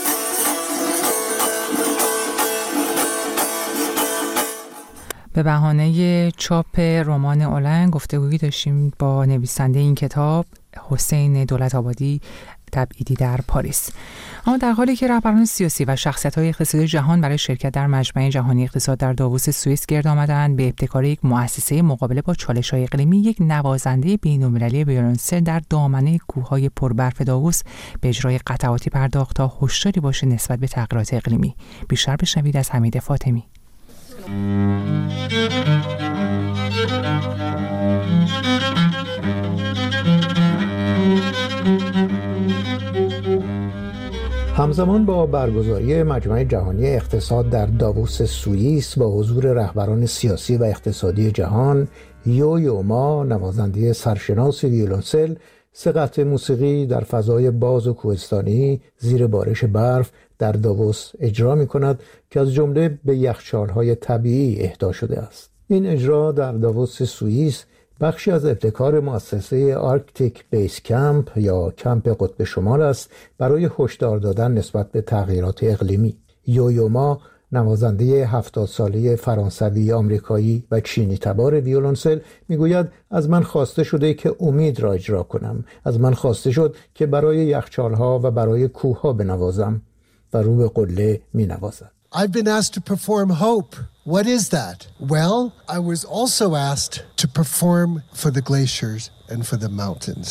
به بهانه چاپ رمان اولنگ گفتگویی داشتیم با نویسنده این کتاب حسین دولت‌آبادی، تبعیدی در پاریس. اما در حالی که رهبران سیاسی و شخصیت‌های اقتصادی جهان برای شرکت در مجمع جهانی اقتصاد در داووس سوئیس گرد آمدند، به ابتکار یک مؤسسه مقابله با چالش‌های اقلیمی، یک نوازنده بین‌المللی ویولنسل در دامنه کوههای پربرف داووس به اجرای قطعاتی پرداخت تا هشداری باشه نسبت به تغییرات اقلیمی. بیشتر بشنوید از حمید فاطمی. همزمان با برگزاری مجمع جهانی اقتصاد در داووس سوئیس با حضور رهبران سیاسی و اقتصادی جهان، یو ما نوازنده سرشناس ویولنسل سه قطعه موسیقی در فضای باز و کوهستانی زیر بارش برف در داووس اجرا می کند که از جمله به یخچال‌های طبیعی اهدا شده است. این اجرا در داووس سوئیس بخشی از ابتکار مؤسسه آرکتیک بیس کمپ یا کمپ قطب شمال است برای هشدار دادن نسبت به تغییرات اقلیمی. یویوما نوازنده 70 ساله فرانسوی، آمریکایی و چینی تبار ویولنسل میگوید از من خواسته شده که امید را اجرا کنم. از من خواسته شد که برای یخچال‌ها و برای کوه‌ها بنوازم و رو به قله می‌نوازد. I've been asked to perform hope. What is that? Well, I was also asked to perform for the glaciers and for the mountains.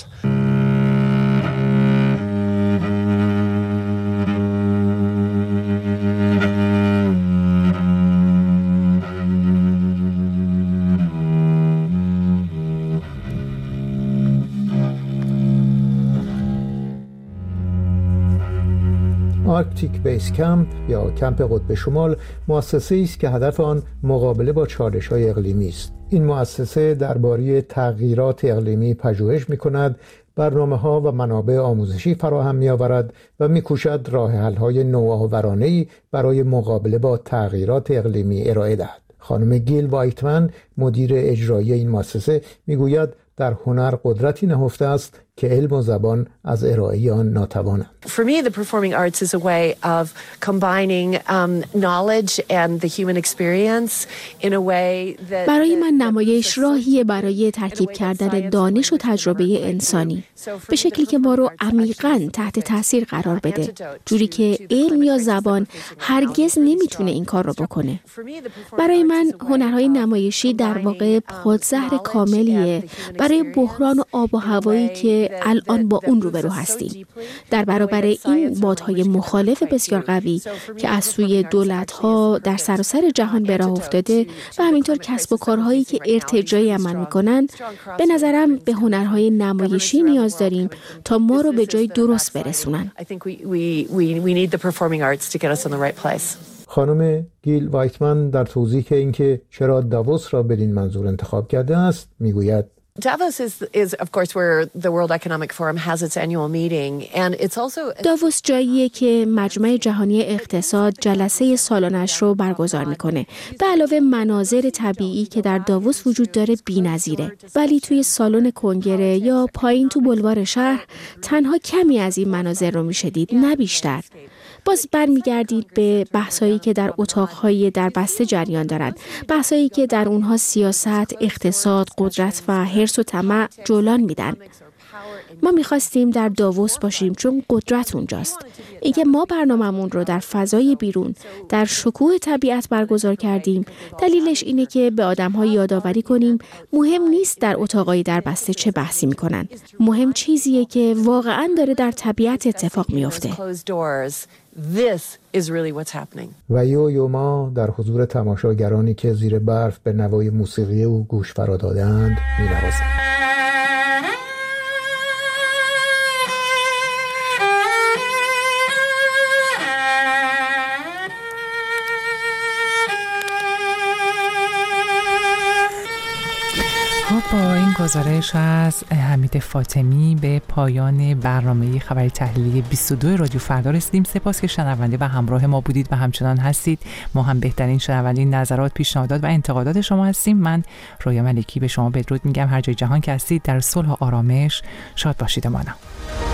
آرکتیک بیس کمپ یا کمپ قطب شمال مؤسسه‌ای است که هدف آن مقابله با چالش‌های اقلیمی است. این مؤسسه درباره تغییرات اقلیمی پژوهش می‌کند، برنامه‌ها و منابع آموزشی فراهم می‌آورد و می‌کوشد راه حل‌های نوآورانه‌ای برای مقابله با تغییرات اقلیمی ارائه دهد. خانم گیل وایتمن، مدیر اجرایی این مؤسسه، می‌گوید در هنر قدرتی نهفته است که علم و زبان از ارائه آن ناتوانند. For me, the performing arts is a way of combining knowledge and the human experience in a way that برای من نمایش راهیه برای ترکیب کردن دانش و تجربه انسانی به شکلی که ما رو عمیقاً تحت تاثیر قرار بده، جوری که علم یا زبان هرگز نمیتونه این کار رو بکنه. برای من هنرهای نمایشی در واقع پادزهر کاملیه برای بحران و آب و هوایی که الان با اون روبرو هستیم. در برابر این بادهای مخالف بسیار قوی که از سوی دولت‌ها در سراسر جهان به راه افتاده و همینطور کسب و کارهایی که ارتجاعی عمل می‌کنن، به نظرم به هنرهای نمایشی نیاز داریم تا ما رو به جای درست برسونن. خانم گیل وایتمن در توضیح اینکه چرا داووس را بدین منظور انتخاب کرده است میگوید داووس جاییه که مجمع جهانی اقتصاد جلسه سالانش رو برگزار میکنه. به علاوه مناظر طبیعی که در داووس وجود داره بی‌نظیره. ولی توی سالن کنگره یا پایین تو بلوار شهر تنها کمی از این مناظر رو میشه دید، نه بیشتر. باز برمیگردید به بحثایی که در اتاقهای در بسته جریان دارند، بحثایی که در اونها سیاست، اقتصاد، قدرت و حرص و طمع جولان میدن. ما میخواستیم در داووس باشیم چون قدرت اونجاست. اینکه ما برنامه‌مون رو در فضای بیرون در شکوه طبیعت برگزار کردیم، دلیلش اینه که به آدم‌ها یادآوری کنیم مهم نیست در اتاقای در بسته چه بحثی میکنن. مهم چیزیه که واقعاً داره در طبیعت اتفاق میفته. و یوما در حضور تماشاگرانی که زیر برف به نوای موسیقی او گوش فرا دادند می‌نوازد. با این گزارش از حمید فاطمی به پایان برنامه خبری تحلیلی 22 رادیو فردا رسیدیم. سپاس که شنونده و همراه ما بودید و همچنان هستید. ما هم بهترین شنونده نظرات، پیشنهادات و انتقادات شما هستیم. من رویا ملکی به شما بدرود میگم. هر جای جهان که هستید در صلح و آرامش شاد باشید. مانا